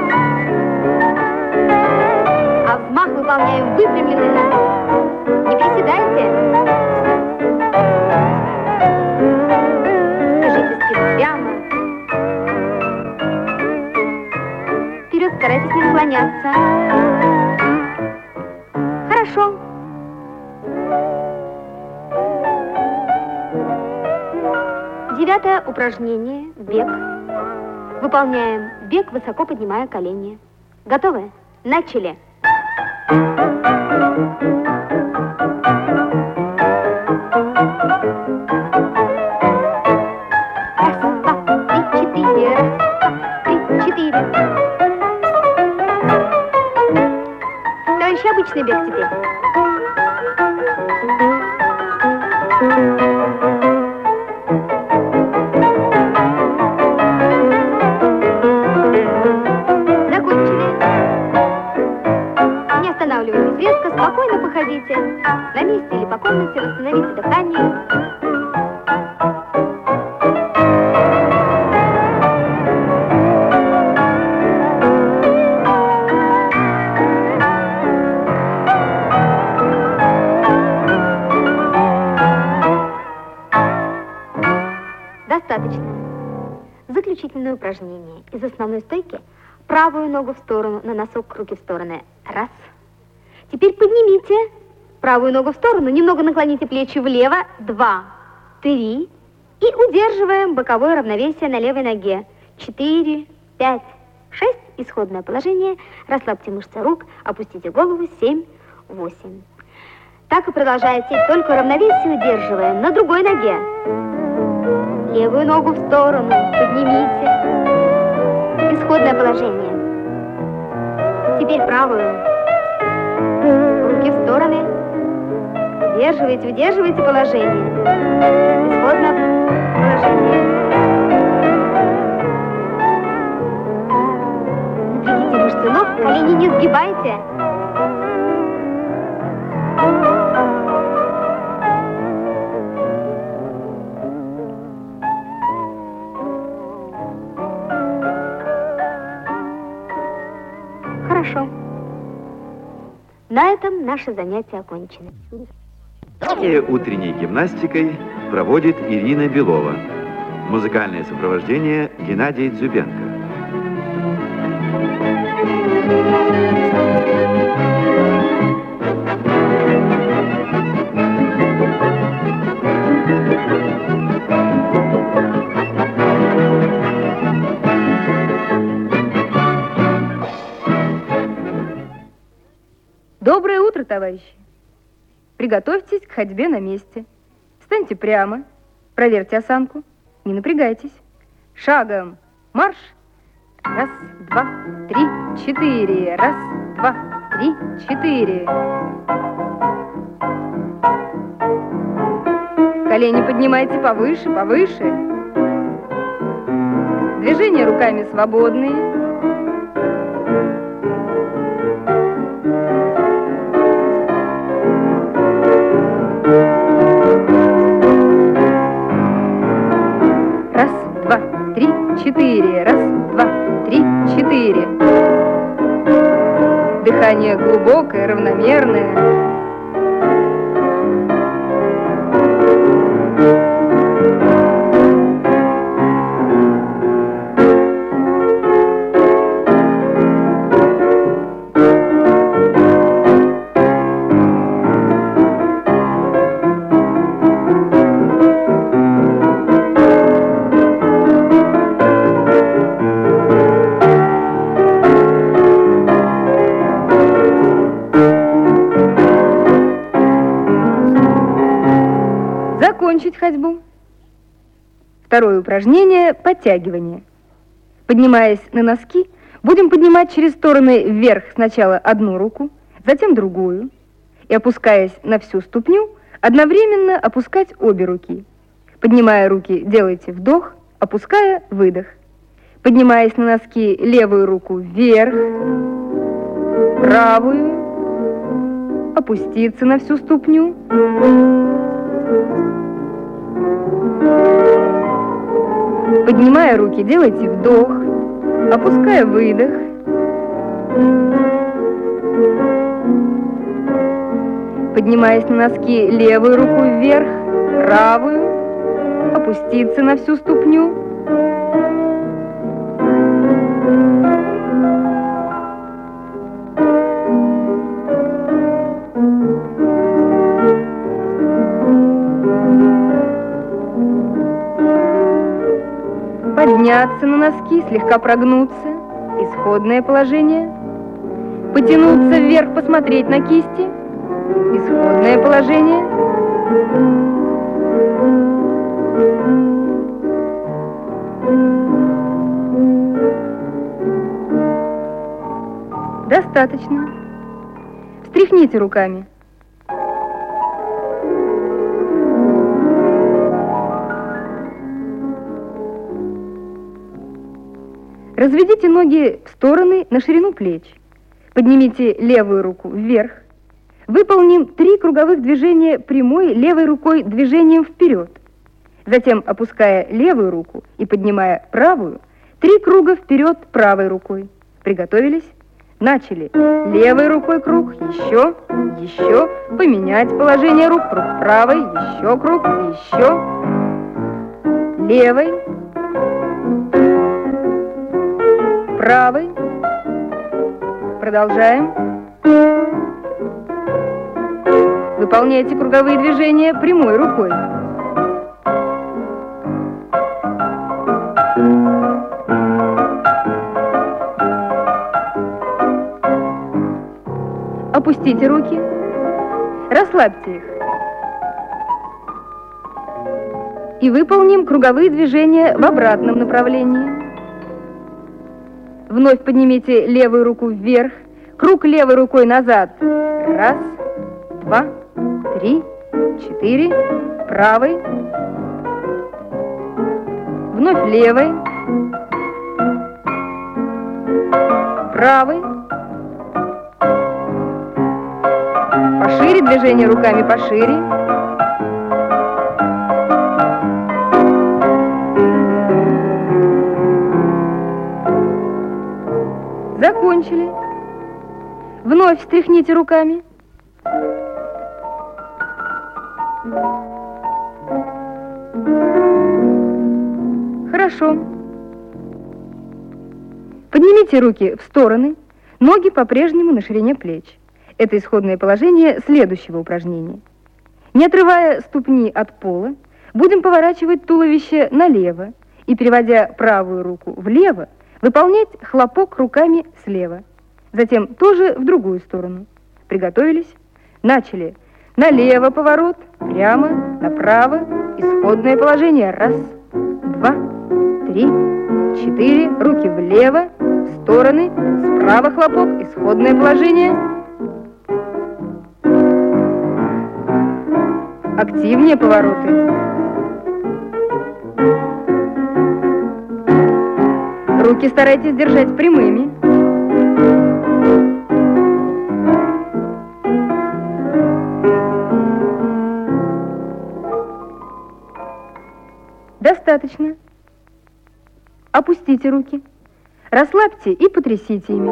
А взмах выполняем выпрямленной ногой. Не приседайте. Держите спину прямо. Вперед старайтесь не наклоняться. Хорошо. Девятое упражнение. Бег. Выполняем бег, высоко поднимая колени. Готовы? Начали. Раз, два, три, четыре. Раз, два, три, четыре. Товарищи, обычный бег теперь. Резко, спокойно походите. На месте или по комнате восстановите дыхание. Достаточно. Заключительное упражнение. Из основной стойки правую ногу в сторону, на носок, руки в стороны. Раз. Теперь поднимите правую ногу в сторону, немного наклоните плечи влево. 2, 3. И удерживаем боковое равновесие на левой ноге. 4, 5, 6. Исходное положение. Расслабьте мышцы рук, опустите голову. 7, 8. Так и продолжайте, только равновесие удерживаем на другой ноге. Левую ногу в сторону, поднимите. Исходное положение. Теперь правую. Руки в стороны. Удерживайте положение. Исходное положение. Напрягите мышцы ног, колени не сгибайте. Хорошо. На этом наше занятие окончено. Утренней гимнастикой проводит Ирина Белова. Музыкальное сопровождение Геннадий Дзюбенко. Доброе утро, товарищи! Приготовьтесь к ходьбе на месте. Встаньте прямо, проверьте осанку, не напрягайтесь. Шагом марш! 1, 2, 3, 4. 1, 2, 3, 4. Колени поднимайте повыше, повыше. Движения руками свободные. Раз, два, три, четыре. Раз, два, три, четыре. Дыхание глубокое, равномерное. Закончить ходьбу. Второе упражнение – подтягивание. Поднимаясь на носки, будем поднимать через стороны вверх сначала одну руку, затем другую, и, опускаясь на всю ступню, одновременно опускать обе руки. Поднимая руки, делайте вдох, опуская выдох. Поднимаясь на носки, левую руку вверх, правую, опуститься на всю ступню. Поднимая руки, делайте вдох, опуская выдох. Поднимаясь на носки, левую руку вверх, правую, опуститься на всю ступню. Подняться на носки, слегка прогнуться, исходное положение. Потянуться вверх, посмотреть на кисти, исходное положение. Достаточно. Встряхните руками. Разведите ноги в стороны на ширину плеч. Поднимите левую руку вверх. Выполним 3 круговых движения прямой левой рукой движением вперед. Затем, опуская левую руку и поднимая правую, 3 круга вперед правой рукой. Приготовились? Начали. Левой рукой круг, еще. Поменять положение рук, круг правой, еще круг, еще. Левой. Правой. Продолжаем. Выполняйте круговые движения прямой рукой. Опустите руки. Расслабьте их. И выполним круговые движения в обратном направлении. Вновь поднимите левую руку вверх, круг левой рукой назад. 1, 2, 3, 4, правой. Вновь левой. Правой. Пошире движение руками, пошире. Закончили. Вновь встряхните руками. Хорошо. Поднимите руки в стороны, ноги по-прежнему на ширине плеч. Это исходное положение следующего упражнения. Не отрывая ступни от пола, будем поворачивать туловище налево и, переводя правую руку влево, выполнять хлопок руками слева. Затем тоже в другую сторону. Приготовились? Начали. Налево поворот, прямо, направо, исходное положение. 1, 2, 3, 4. Руки влево, в стороны, справа хлопок, исходное положение. Активнее повороты. Руки старайтесь держать прямыми. Достаточно. Опустите руки. Расслабьте и потрясите ими.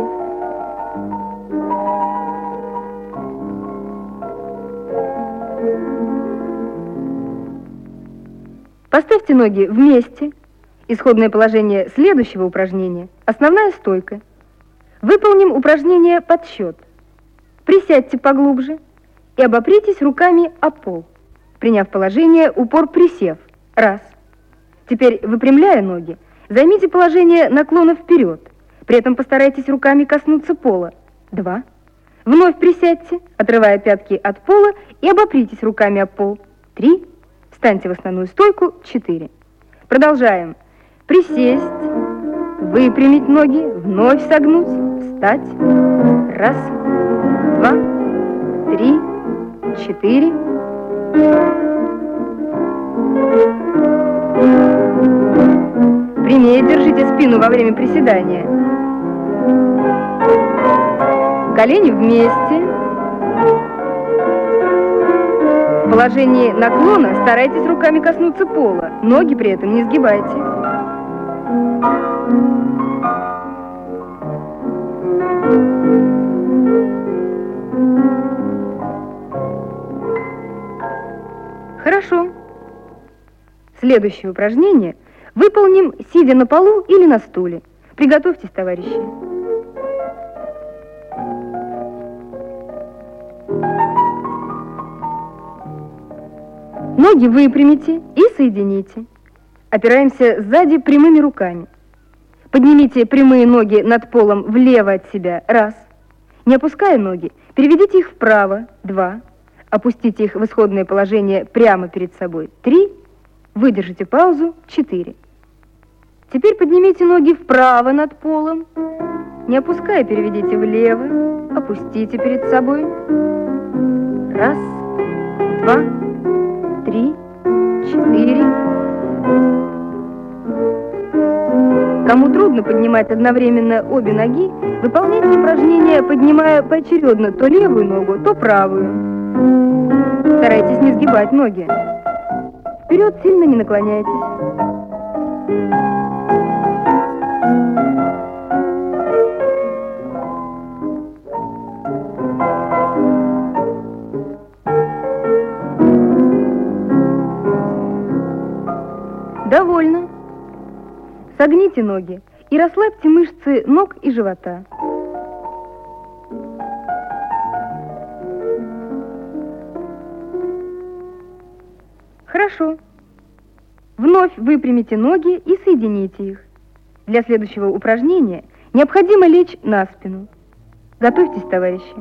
Поставьте ноги вместе. Исходное положение следующего упражнения – основная стойка. Выполним упражнение подсчет. Присядьте поглубже и обопритесь руками о пол, приняв положение упор присев. 1. Теперь, выпрямляя ноги, займите положение наклона вперед. При этом постарайтесь руками коснуться пола. 2. Вновь присядьте, отрывая пятки от пола, и обопритесь руками об пол. 3. Встаньте в основную стойку. 4. Продолжаем. Присесть, выпрямить ноги, вновь согнуть, встать. 1, 2, 3, 4. Прямее держите Выпрямите спину во время приседания. Колени вместе. В положении наклона старайтесь руками коснуться пола. Ноги при этом не сгибайте. Хорошо. Следующее упражнение выполним, сидя на полу или на стуле. Приготовьтесь, товарищи. Ноги выпрямите и соедините. Опираемся сзади прямыми руками. Поднимите прямые ноги над полом влево от себя. Раз. Не опуская ноги, переведите их вправо. Два. Опустите их в исходное положение прямо перед собой. 3. Выдержите паузу. 4. Теперь поднимите ноги вправо над полом. Не опуская, переведите влево. Опустите перед собой. 1, 2, 3, 4. Кому трудно поднимать одновременно обе ноги, выполняйте упражнение, поднимая поочередно то левую ногу, то правую. Старайтесь не сгибать ноги. Вперед сильно не наклоняйтесь. Довольно. Согните ноги и расслабьте мышцы ног и живота. Хорошо. Вновь выпрямите ноги и соедините их. Для следующего упражнения необходимо лечь на спину. Готовьтесь, товарищи.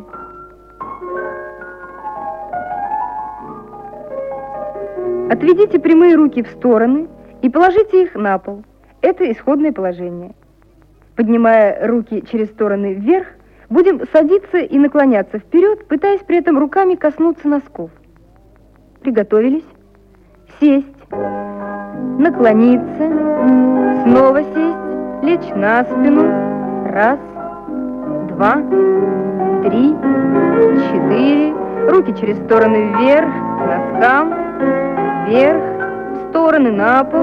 Отведите прямые руки в стороны и положите их на пол. Это исходное положение. Поднимая руки через стороны вверх, будем садиться и наклоняться вперед, пытаясь при этом руками коснуться носков. Приготовились? Сесть, наклониться, снова сесть, лечь на спину. 1, 2, 3, 4. Руки через стороны вверх, к носкам, вверх, в стороны, на пол.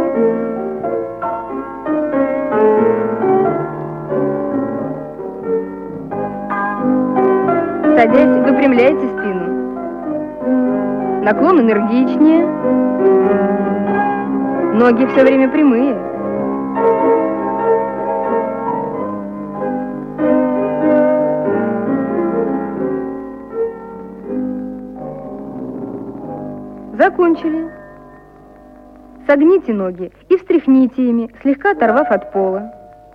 Садясь, выпрямляйте спину. Наклон энергичнее. Ноги все время прямые. Закончили. Согните ноги и встряхните ими, слегка оторвав от пола.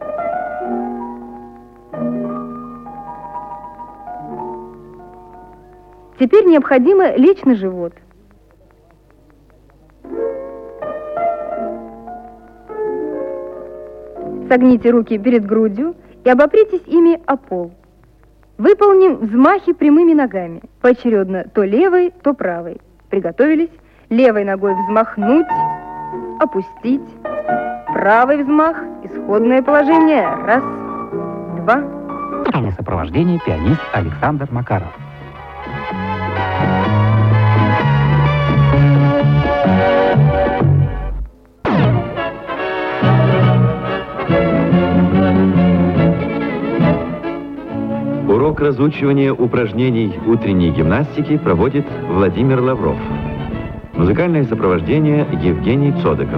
Теперь необходимо лечь на живот. Согните руки перед грудью и обопритесь ими о пол. Выполним взмахи прямыми ногами, поочередно то левой, то правой. Приготовились. Левой ногой взмахнуть, опустить. Правый взмах, исходное положение. 1, 2. Музыкальное сопровождение пианист Александр Макаров. Урок разучивания упражнений утренней гимнастики проводит Владимир Лавров. Музыкальное сопровождение Евгений Цодыков.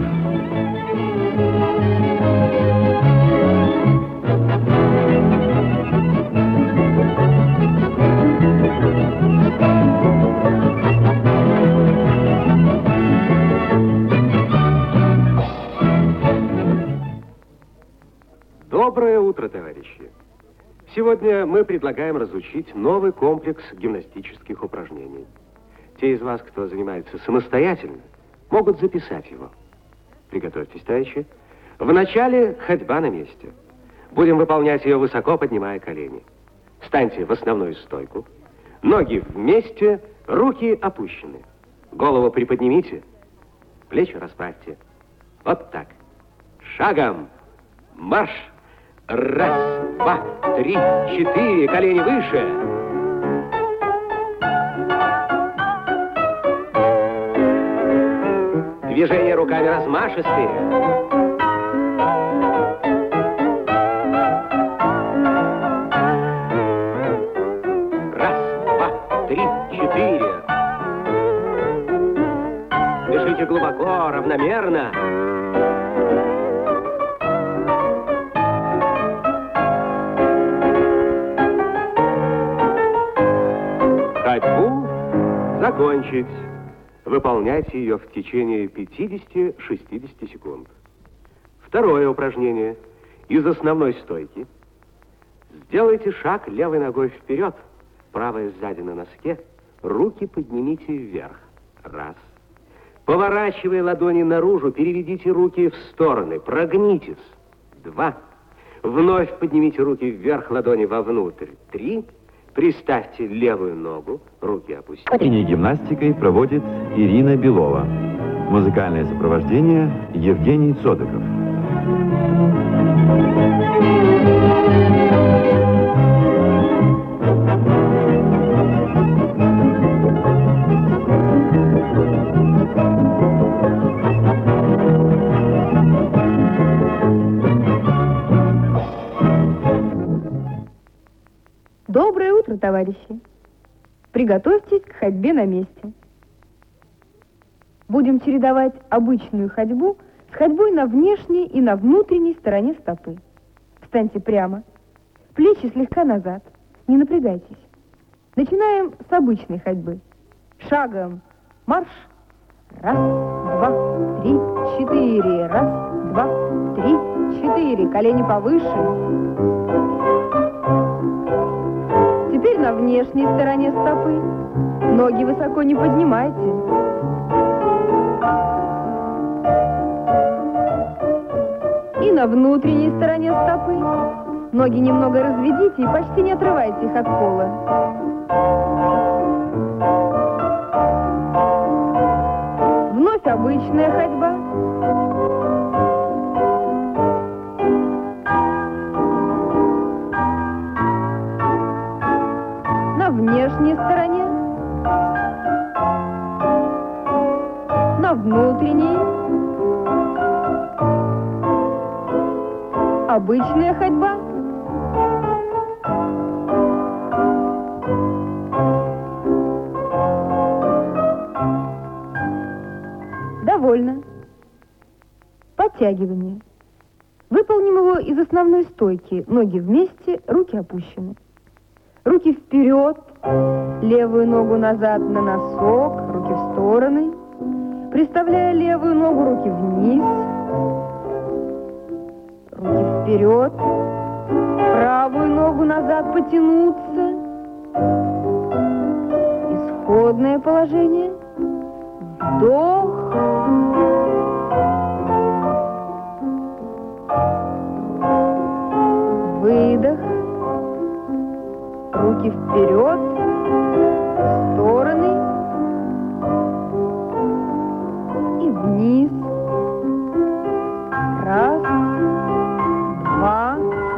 Доброе утро, товарищи! Сегодня мы предлагаем разучить новый комплекс гимнастических упражнений. Те из вас, кто занимается самостоятельно, могут записать его. Приготовьтесь, товарищи. Вначале ходьба на месте. Будем выполнять ее высоко, поднимая колени. Встаньте в основную стойку. Ноги вместе, руки опущены. Голову приподнимите, плечи расправьте. Вот так. Шагом. Марш! Раз, два, три, четыре, колени выше. Движения руками размашистые. Раз, два, три, четыре. Дышите глубоко, равномерно. Ходьбу закончить. Выполняйте ее в течение 50-60 секунд. Второе упражнение. Из основной стойки сделайте шаг левой ногой вперед, правая сзади на носке, руки поднимите вверх. Раз. Поворачивая ладони наружу, переведите руки в стороны, прогнитесь. Два. Вновь поднимите руки вверх, ладони вовнутрь. Три. Приставьте левую ногу, руки опустите. Утренней гимнастикой проводит Ирина Белова. Музыкальное сопровождение Евгений Цодыков. Доброе утро, товарищи! Приготовьтесь к ходьбе на месте. Будем чередовать обычную ходьбу с ходьбой на внешней и на внутренней стороне стопы. Встаньте прямо, плечи слегка назад, не напрягайтесь. Начинаем с обычной ходьбы. Шагом марш. Раз, два, три, четыре. Раз, два, три, четыре. Колени повыше. Теперь на внешней стороне стопы. Ноги высоко не поднимайте. И на внутренней стороне стопы. Ноги немного разведите и почти не отрывайте их от пола. Вновь обычная ходьба. На внешней стороне, на внутренней, обычная ходьба. Довольно. Подтягивание. Выполним его из основной стойки. Ноги вместе, руки опущены. Руки вперед, левую ногу назад на носок, руки в стороны. Приставляя левую ногу, руки вниз. Руки вперед. Правую ногу назад потянуться. Исходное положение. Вдох. Выдох. Руки вперед, в стороны и вниз. Раз, два,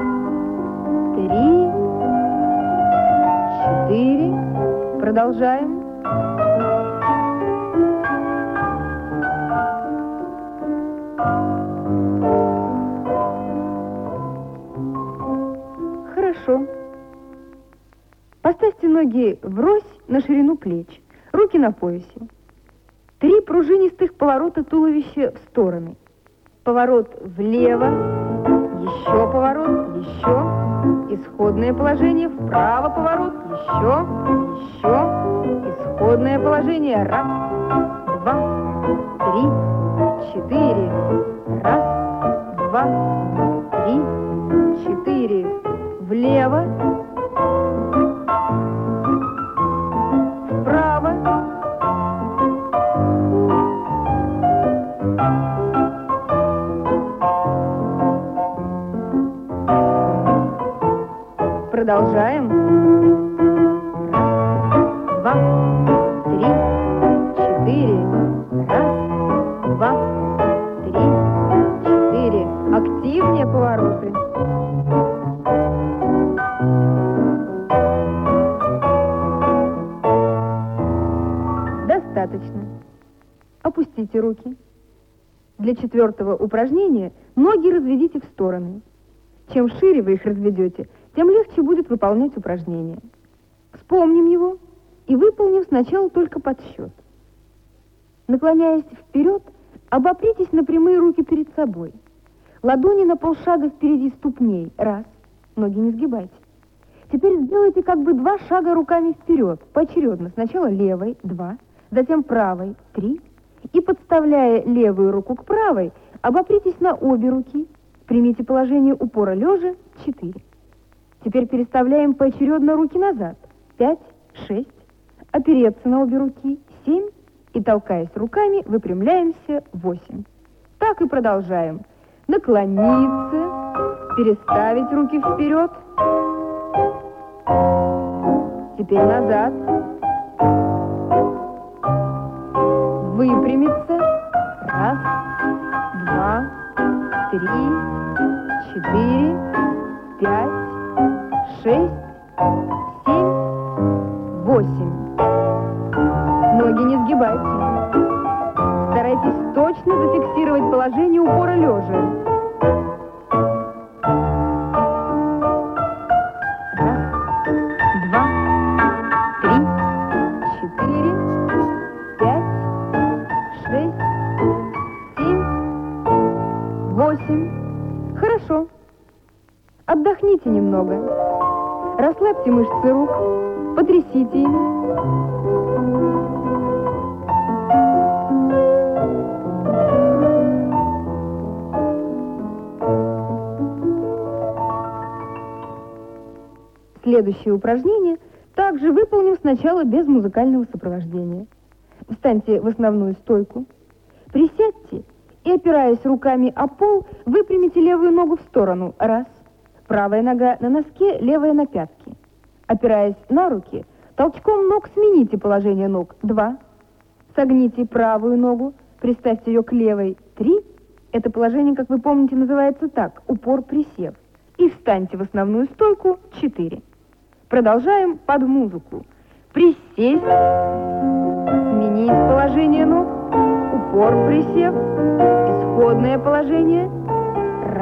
три, четыре. Продолжаем. Хорошо. Поставьте ноги врозь на ширину плеч, руки на поясе. 3 пружинистых поворота туловища в стороны. Поворот влево, еще поворот, еще. Исходное положение, вправо поворот, еще. Исходное положение, раз, два, три, четыре. Раз, два, три, четыре. Влево. Продолжаем. Раз, два, три, четыре. Раз, два, три, четыре. Активнее поворот. Достаточно. Опустите руки. Для 4-го упражнения ноги разведите в стороны. Чем шире вы их разведете, тем легче будет выполнять упражнение. Вспомним его и выполним сначала только подсчет. Наклоняясь вперед, обопритесь на прямые руки перед собой. Ладони на полшага впереди ступней. Раз. Ноги не сгибайте. Теперь сделайте как бы 2 шага руками вперед, поочередно. Сначала левой, 2, затем правой, 3. И, подставляя левую руку к правой, обопритесь на обе руки. Примите положение упора лежа, 4. Теперь переставляем поочередно руки назад. 5, 6. Опереться на обе руки, 7. И, толкаясь руками, выпрямляемся, 8. Так и продолжаем. Наклониться, переставить руки вперед. Теперь назад. Выпрямиться. 1, 2, 3, 4, 5, 6, 7, 8. Ноги не сгибайте. Старайтесь точно зафиксировать положение упора лежа. 1, 2, 3, 4, 5, 6, 7, 8. Хорошо. Отдохните немного. Расслабьте мышцы рук, потрясите ими. Следующее упражнение также выполним сначала без музыкального сопровождения. Встаньте в основную стойку, присядьте и, опираясь руками о пол, выпрямите левую ногу в сторону. 1. Правая нога на носке, левая на пятке. Опираясь на руки, толчком ног смените положение ног. 2. Согните правую ногу, приставьте ее к левой. 3. Это положение, как вы помните, называется так: упор-присев. И встаньте в основную стойку. 4. Продолжаем под музыку. Присесть, сменить положение ног, упор-присев, исходное положение. 1,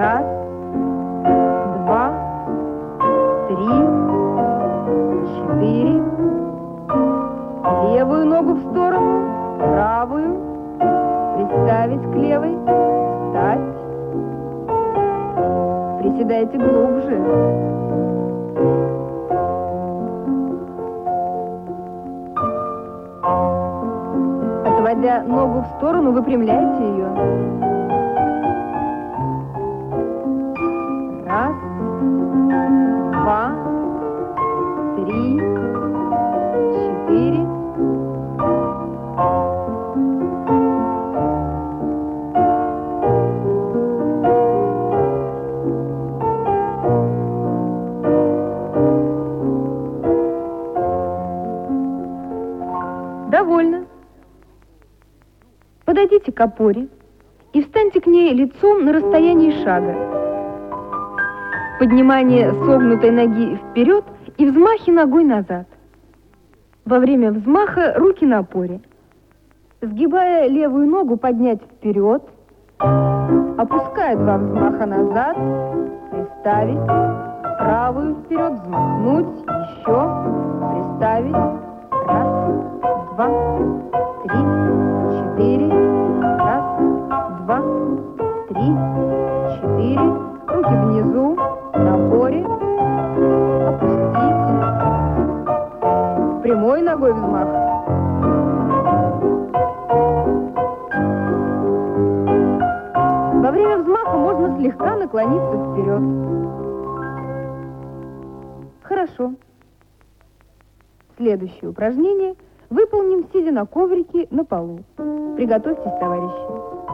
2, 3, 4. Левую ногу в сторону, правую, приставить к левой, встать. Приседайте глубже. Отводя ногу в сторону, выпрямляйте ее. 1, 2, 3, 4. Довольно. Подойдите к опоре и встаньте к ней лицом на расстоянии шага. Поднимание согнутой ноги вперед и взмахи ногой назад. Во время взмаха руки на опоре. Сгибая левую ногу, поднять вперед. Опуская 2 взмаха назад. Приставить. Правую вперед, взмахнуть. Еще. Приставить. 1, 2, 3, 4. 1, 2, 3, 4. Руки внизу, на опоре. Опустить. Прямой ногой взмах. Во время взмаха можно слегка наклониться вперед. Хорошо. Следующее упражнение выполним, сидя на коврике на полу. Приготовьтесь, товарищи.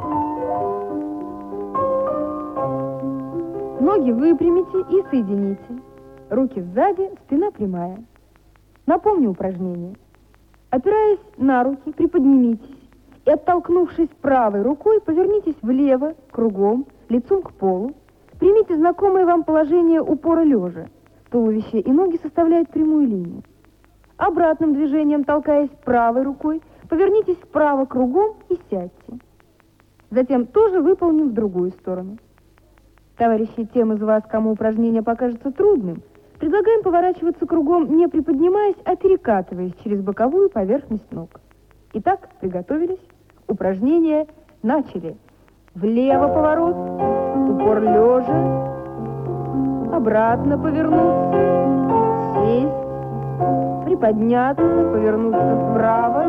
Ноги выпрямите и соедините. Руки сзади, спина прямая. Напомню упражнение. Опираясь на руки, приподнимитесь и, оттолкнувшись правой рукой, повернитесь влево, кругом, лицом к полу. Примите знакомое вам положение упора лежа. Туловище и ноги составляют прямую линию. Обратным движением, толкаясь правой рукой, повернитесь вправо кругом и сядьте. Затем тоже выполним в другую сторону. Товарищи, тем из вас, кому упражнение покажется трудным, предлагаем поворачиваться кругом, не приподнимаясь, а перекатываясь через боковую поверхность ног. Итак, приготовились. Упражнение начали. Влево поворот, упор лежа, обратно повернуться, сесть, приподняться, повернуться вправо,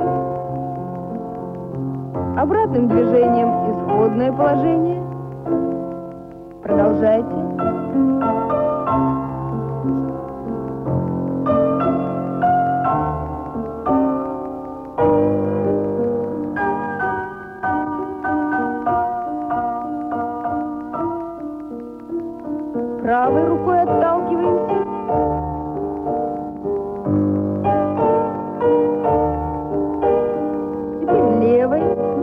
обратным движением исходное положение. Продолжайте. Правой рукой отталкиваемся. Теперь левой.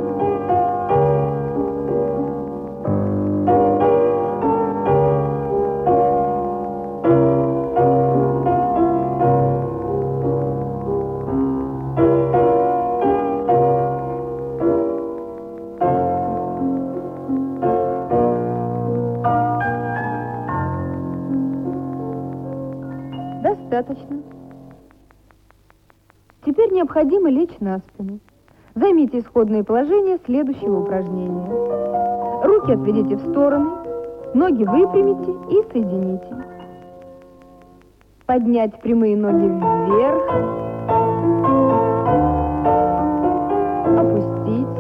Достаточно. Теперь необходимо лечь на спину. Займите исходное положение следующего упражнения. Руки отведите в стороны, ноги выпрямите и соедините. Поднять прямые ноги вверх, опустить.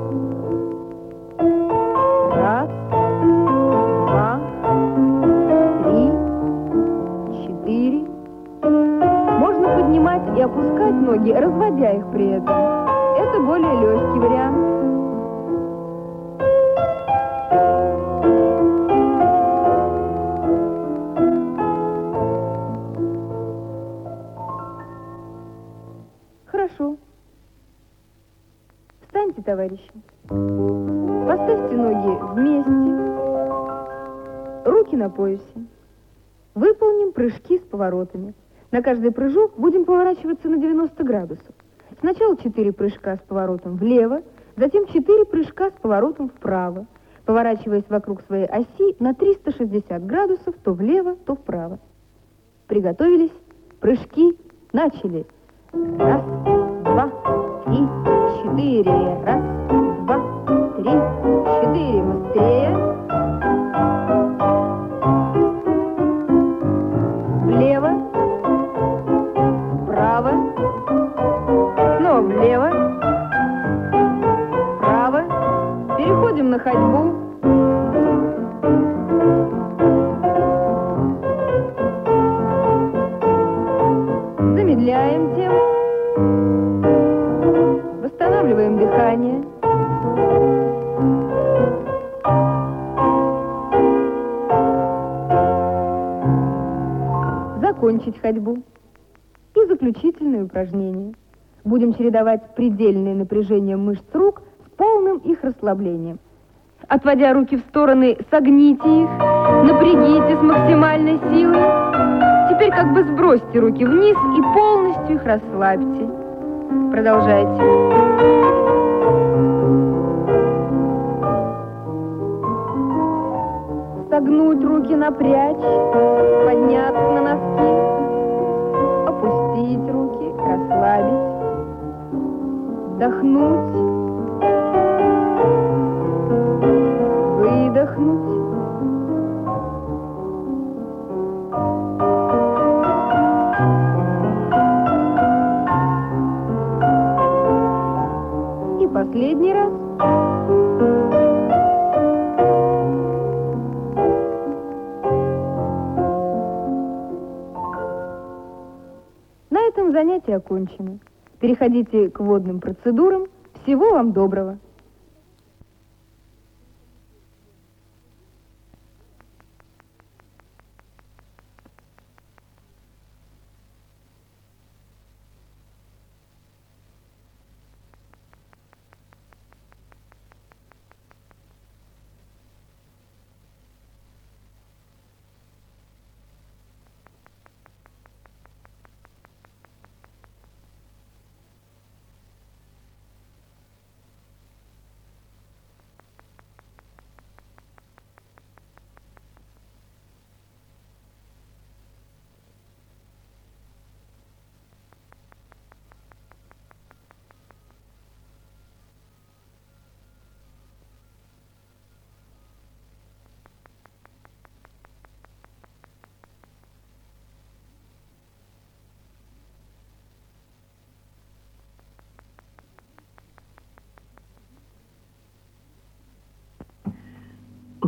Раз, два, три, четыре. Можно поднимать и опускать ноги, разводя их при этом. Это более легкий вариант. Хорошо. Встаньте, товарищи. Поставьте ноги вместе. Руки на поясе. Выполним прыжки с поворотами. На каждый прыжок будем поворачиваться на 90 градусов. Сначала 4 прыжка с поворотом влево, затем 4 прыжка с поворотом вправо, поворачиваясь вокруг своей оси на 360 градусов то влево, то вправо. Приготовились. Прыжки начали. Раз, два, три, четыре. Раз, два, три, четыре. Быстрее. Влево. Вправо. Снова влево. Вправо. Переходим на ходьбу. Замедляем темп. Восстанавливаем дыхание. Закончить ходьбу. И заключительное упражнение. Будем чередовать предельное напряжение мышц рук с полным их расслаблением. Отводя руки в стороны, согните их, напрягите с максимальной силой. Теперь как бы сбросьте руки вниз и полностью их расслабьте. Продолжайте. Согнуть руки, напрячь, подняться на носки, опустить руки, расслабить, вдохнуть, выдохнуть. И последний раз. На этом занятие окончено. Переходите к водным процедурам. Всего вам доброго!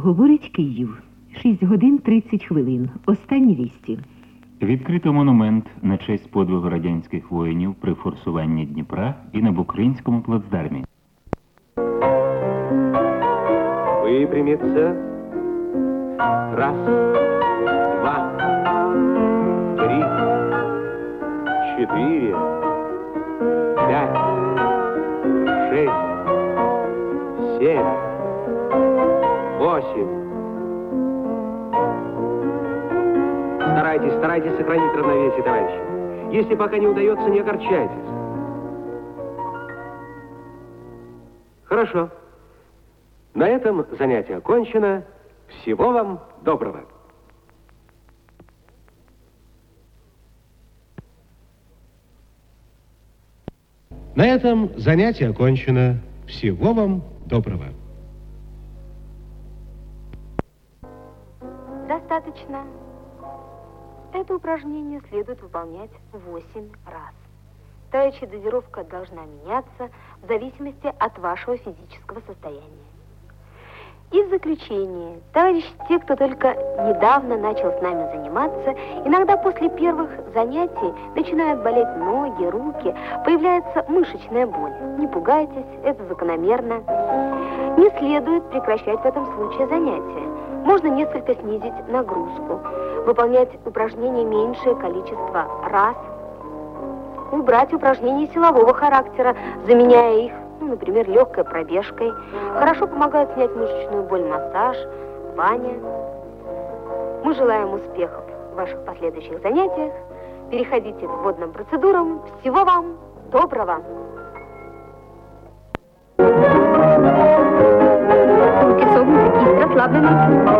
Говорить Київ. 6 годин 30 хвилин. Останні вісті. Відкрито монумент на честь подвигу радянських воїнів при форсуванні Дніпра і на Букринському плацдармі. Выпрямиться. Раз, два, три, 4, 5, 6, 7, 8. Старайтесь сохранить равновесие, товарищи. Если пока не удается, не огорчайтесь. Хорошо. На этом занятие окончено. Всего вам доброго. На этом занятие окончено. Всего вам доброго. Достаточно. Это упражнение следует выполнять 8 раз. Стоячая дозировка должна меняться в зависимости от вашего физического состояния. И в заключение, товарищи, те, кто только недавно начал с нами заниматься, иногда после первых занятий начинают болеть ноги, руки, появляется мышечная боль. Не пугайтесь, это закономерно. Не следует прекращать в этом случае занятия. Можно несколько снизить нагрузку, выполнять упражнения меньшее количество раз, убрать упражнения силового характера, заменяя их, например, легкой пробежкой. Хорошо помогает снять мышечную боль массаж, баня. Мы желаем успехов в ваших последующих занятиях. Переходите к водным процедурам. Всего вам доброго! Руки согнуты, кисть расслаблена.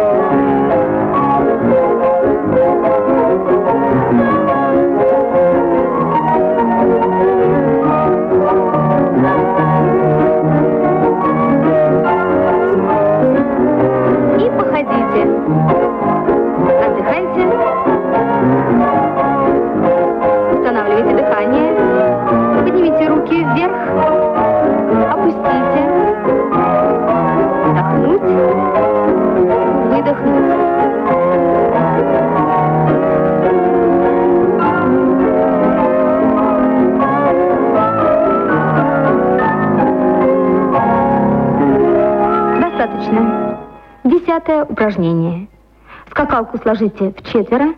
И походите. Отдыхайте. Устанавливайте дыхание. Поднимите руки вверх. Опустите. Вдохнуть. Выдохнуть. Достаточно. 10-е упражнение. Скакалку сложите в четверо.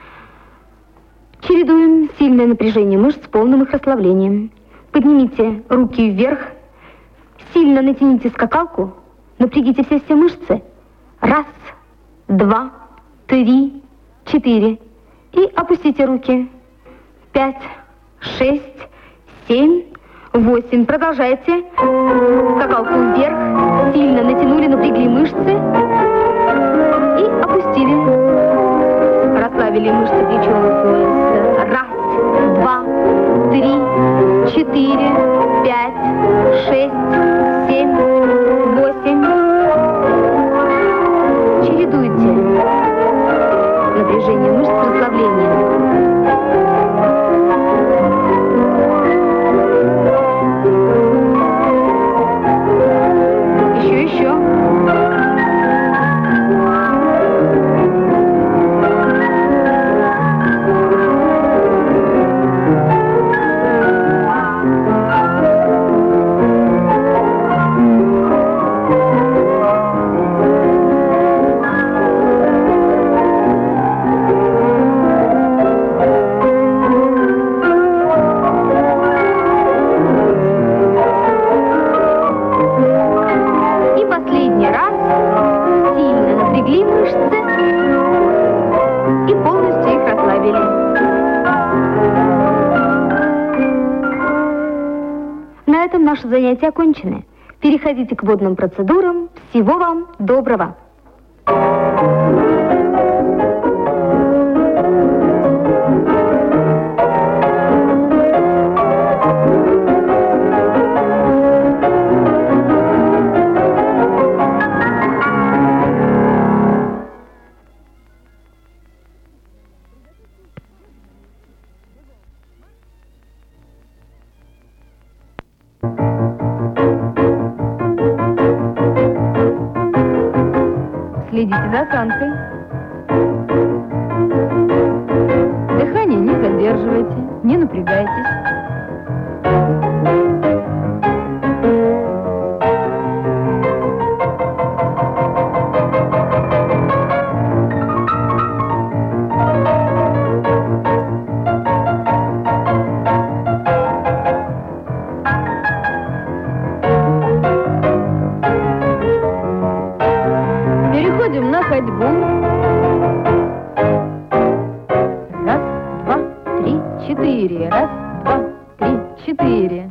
Чередуем сильное напряжение мышц с полным их расслаблением. Поднимите руки вверх. Сильно натяните скакалку. Напрягите все мышцы. 1, 2, 3, 4. И опустите руки. 5, 6, 7, 8. Продолжайте. Скакалку вверх. Сильно натянули, напрягли мышцы. И опустили. Расслабили мышцы плечевого пояса. 1, 2, 3, 4, 5, 6, 7, 8. Чередуйте напряжение мышц с расслаблением. Еще. Наши занятия окончены. Переходите к водным процедурам. Всего вам доброго! Следите за осанкой. Дыхание не задерживайте, не напрягайтесь. Переходим на ходьбу. Раз, два, три, четыре. Раз, два, три, четыре.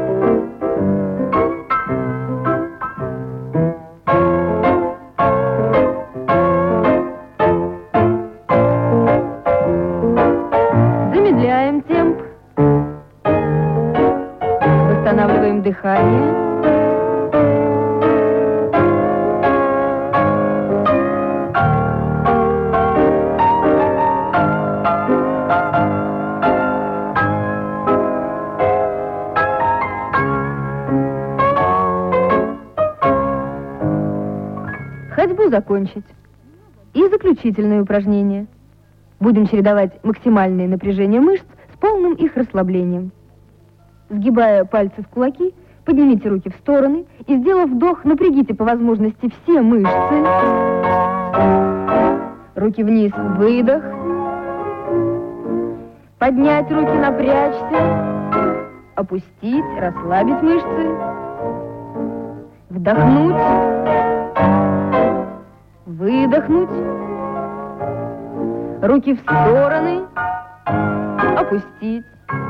Замедляем темп. Восстанавливаем дыхание. Ходьбу закончить. И заключительные упражнения. Будем чередовать максимальное напряжение мышц с полным их расслаблением. Сгибая пальцы в кулаки, поднимите руки в стороны и, сделав вдох, напрягите по возможности все мышцы. Руки вниз, выдох. Поднять руки, напрячься. Опустить, расслабить мышцы. Вдохнуть. Выдохнуть. Руки в стороны. Опустить.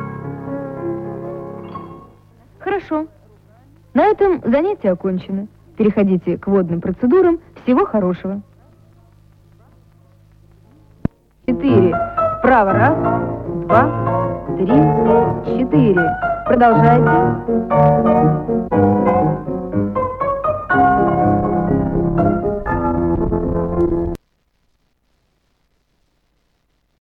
Хорошо. На этом занятие окончено. Переходите к водным процедурам. Всего хорошего. 4. Вправо. Раз, два, три, 4. Продолжайте.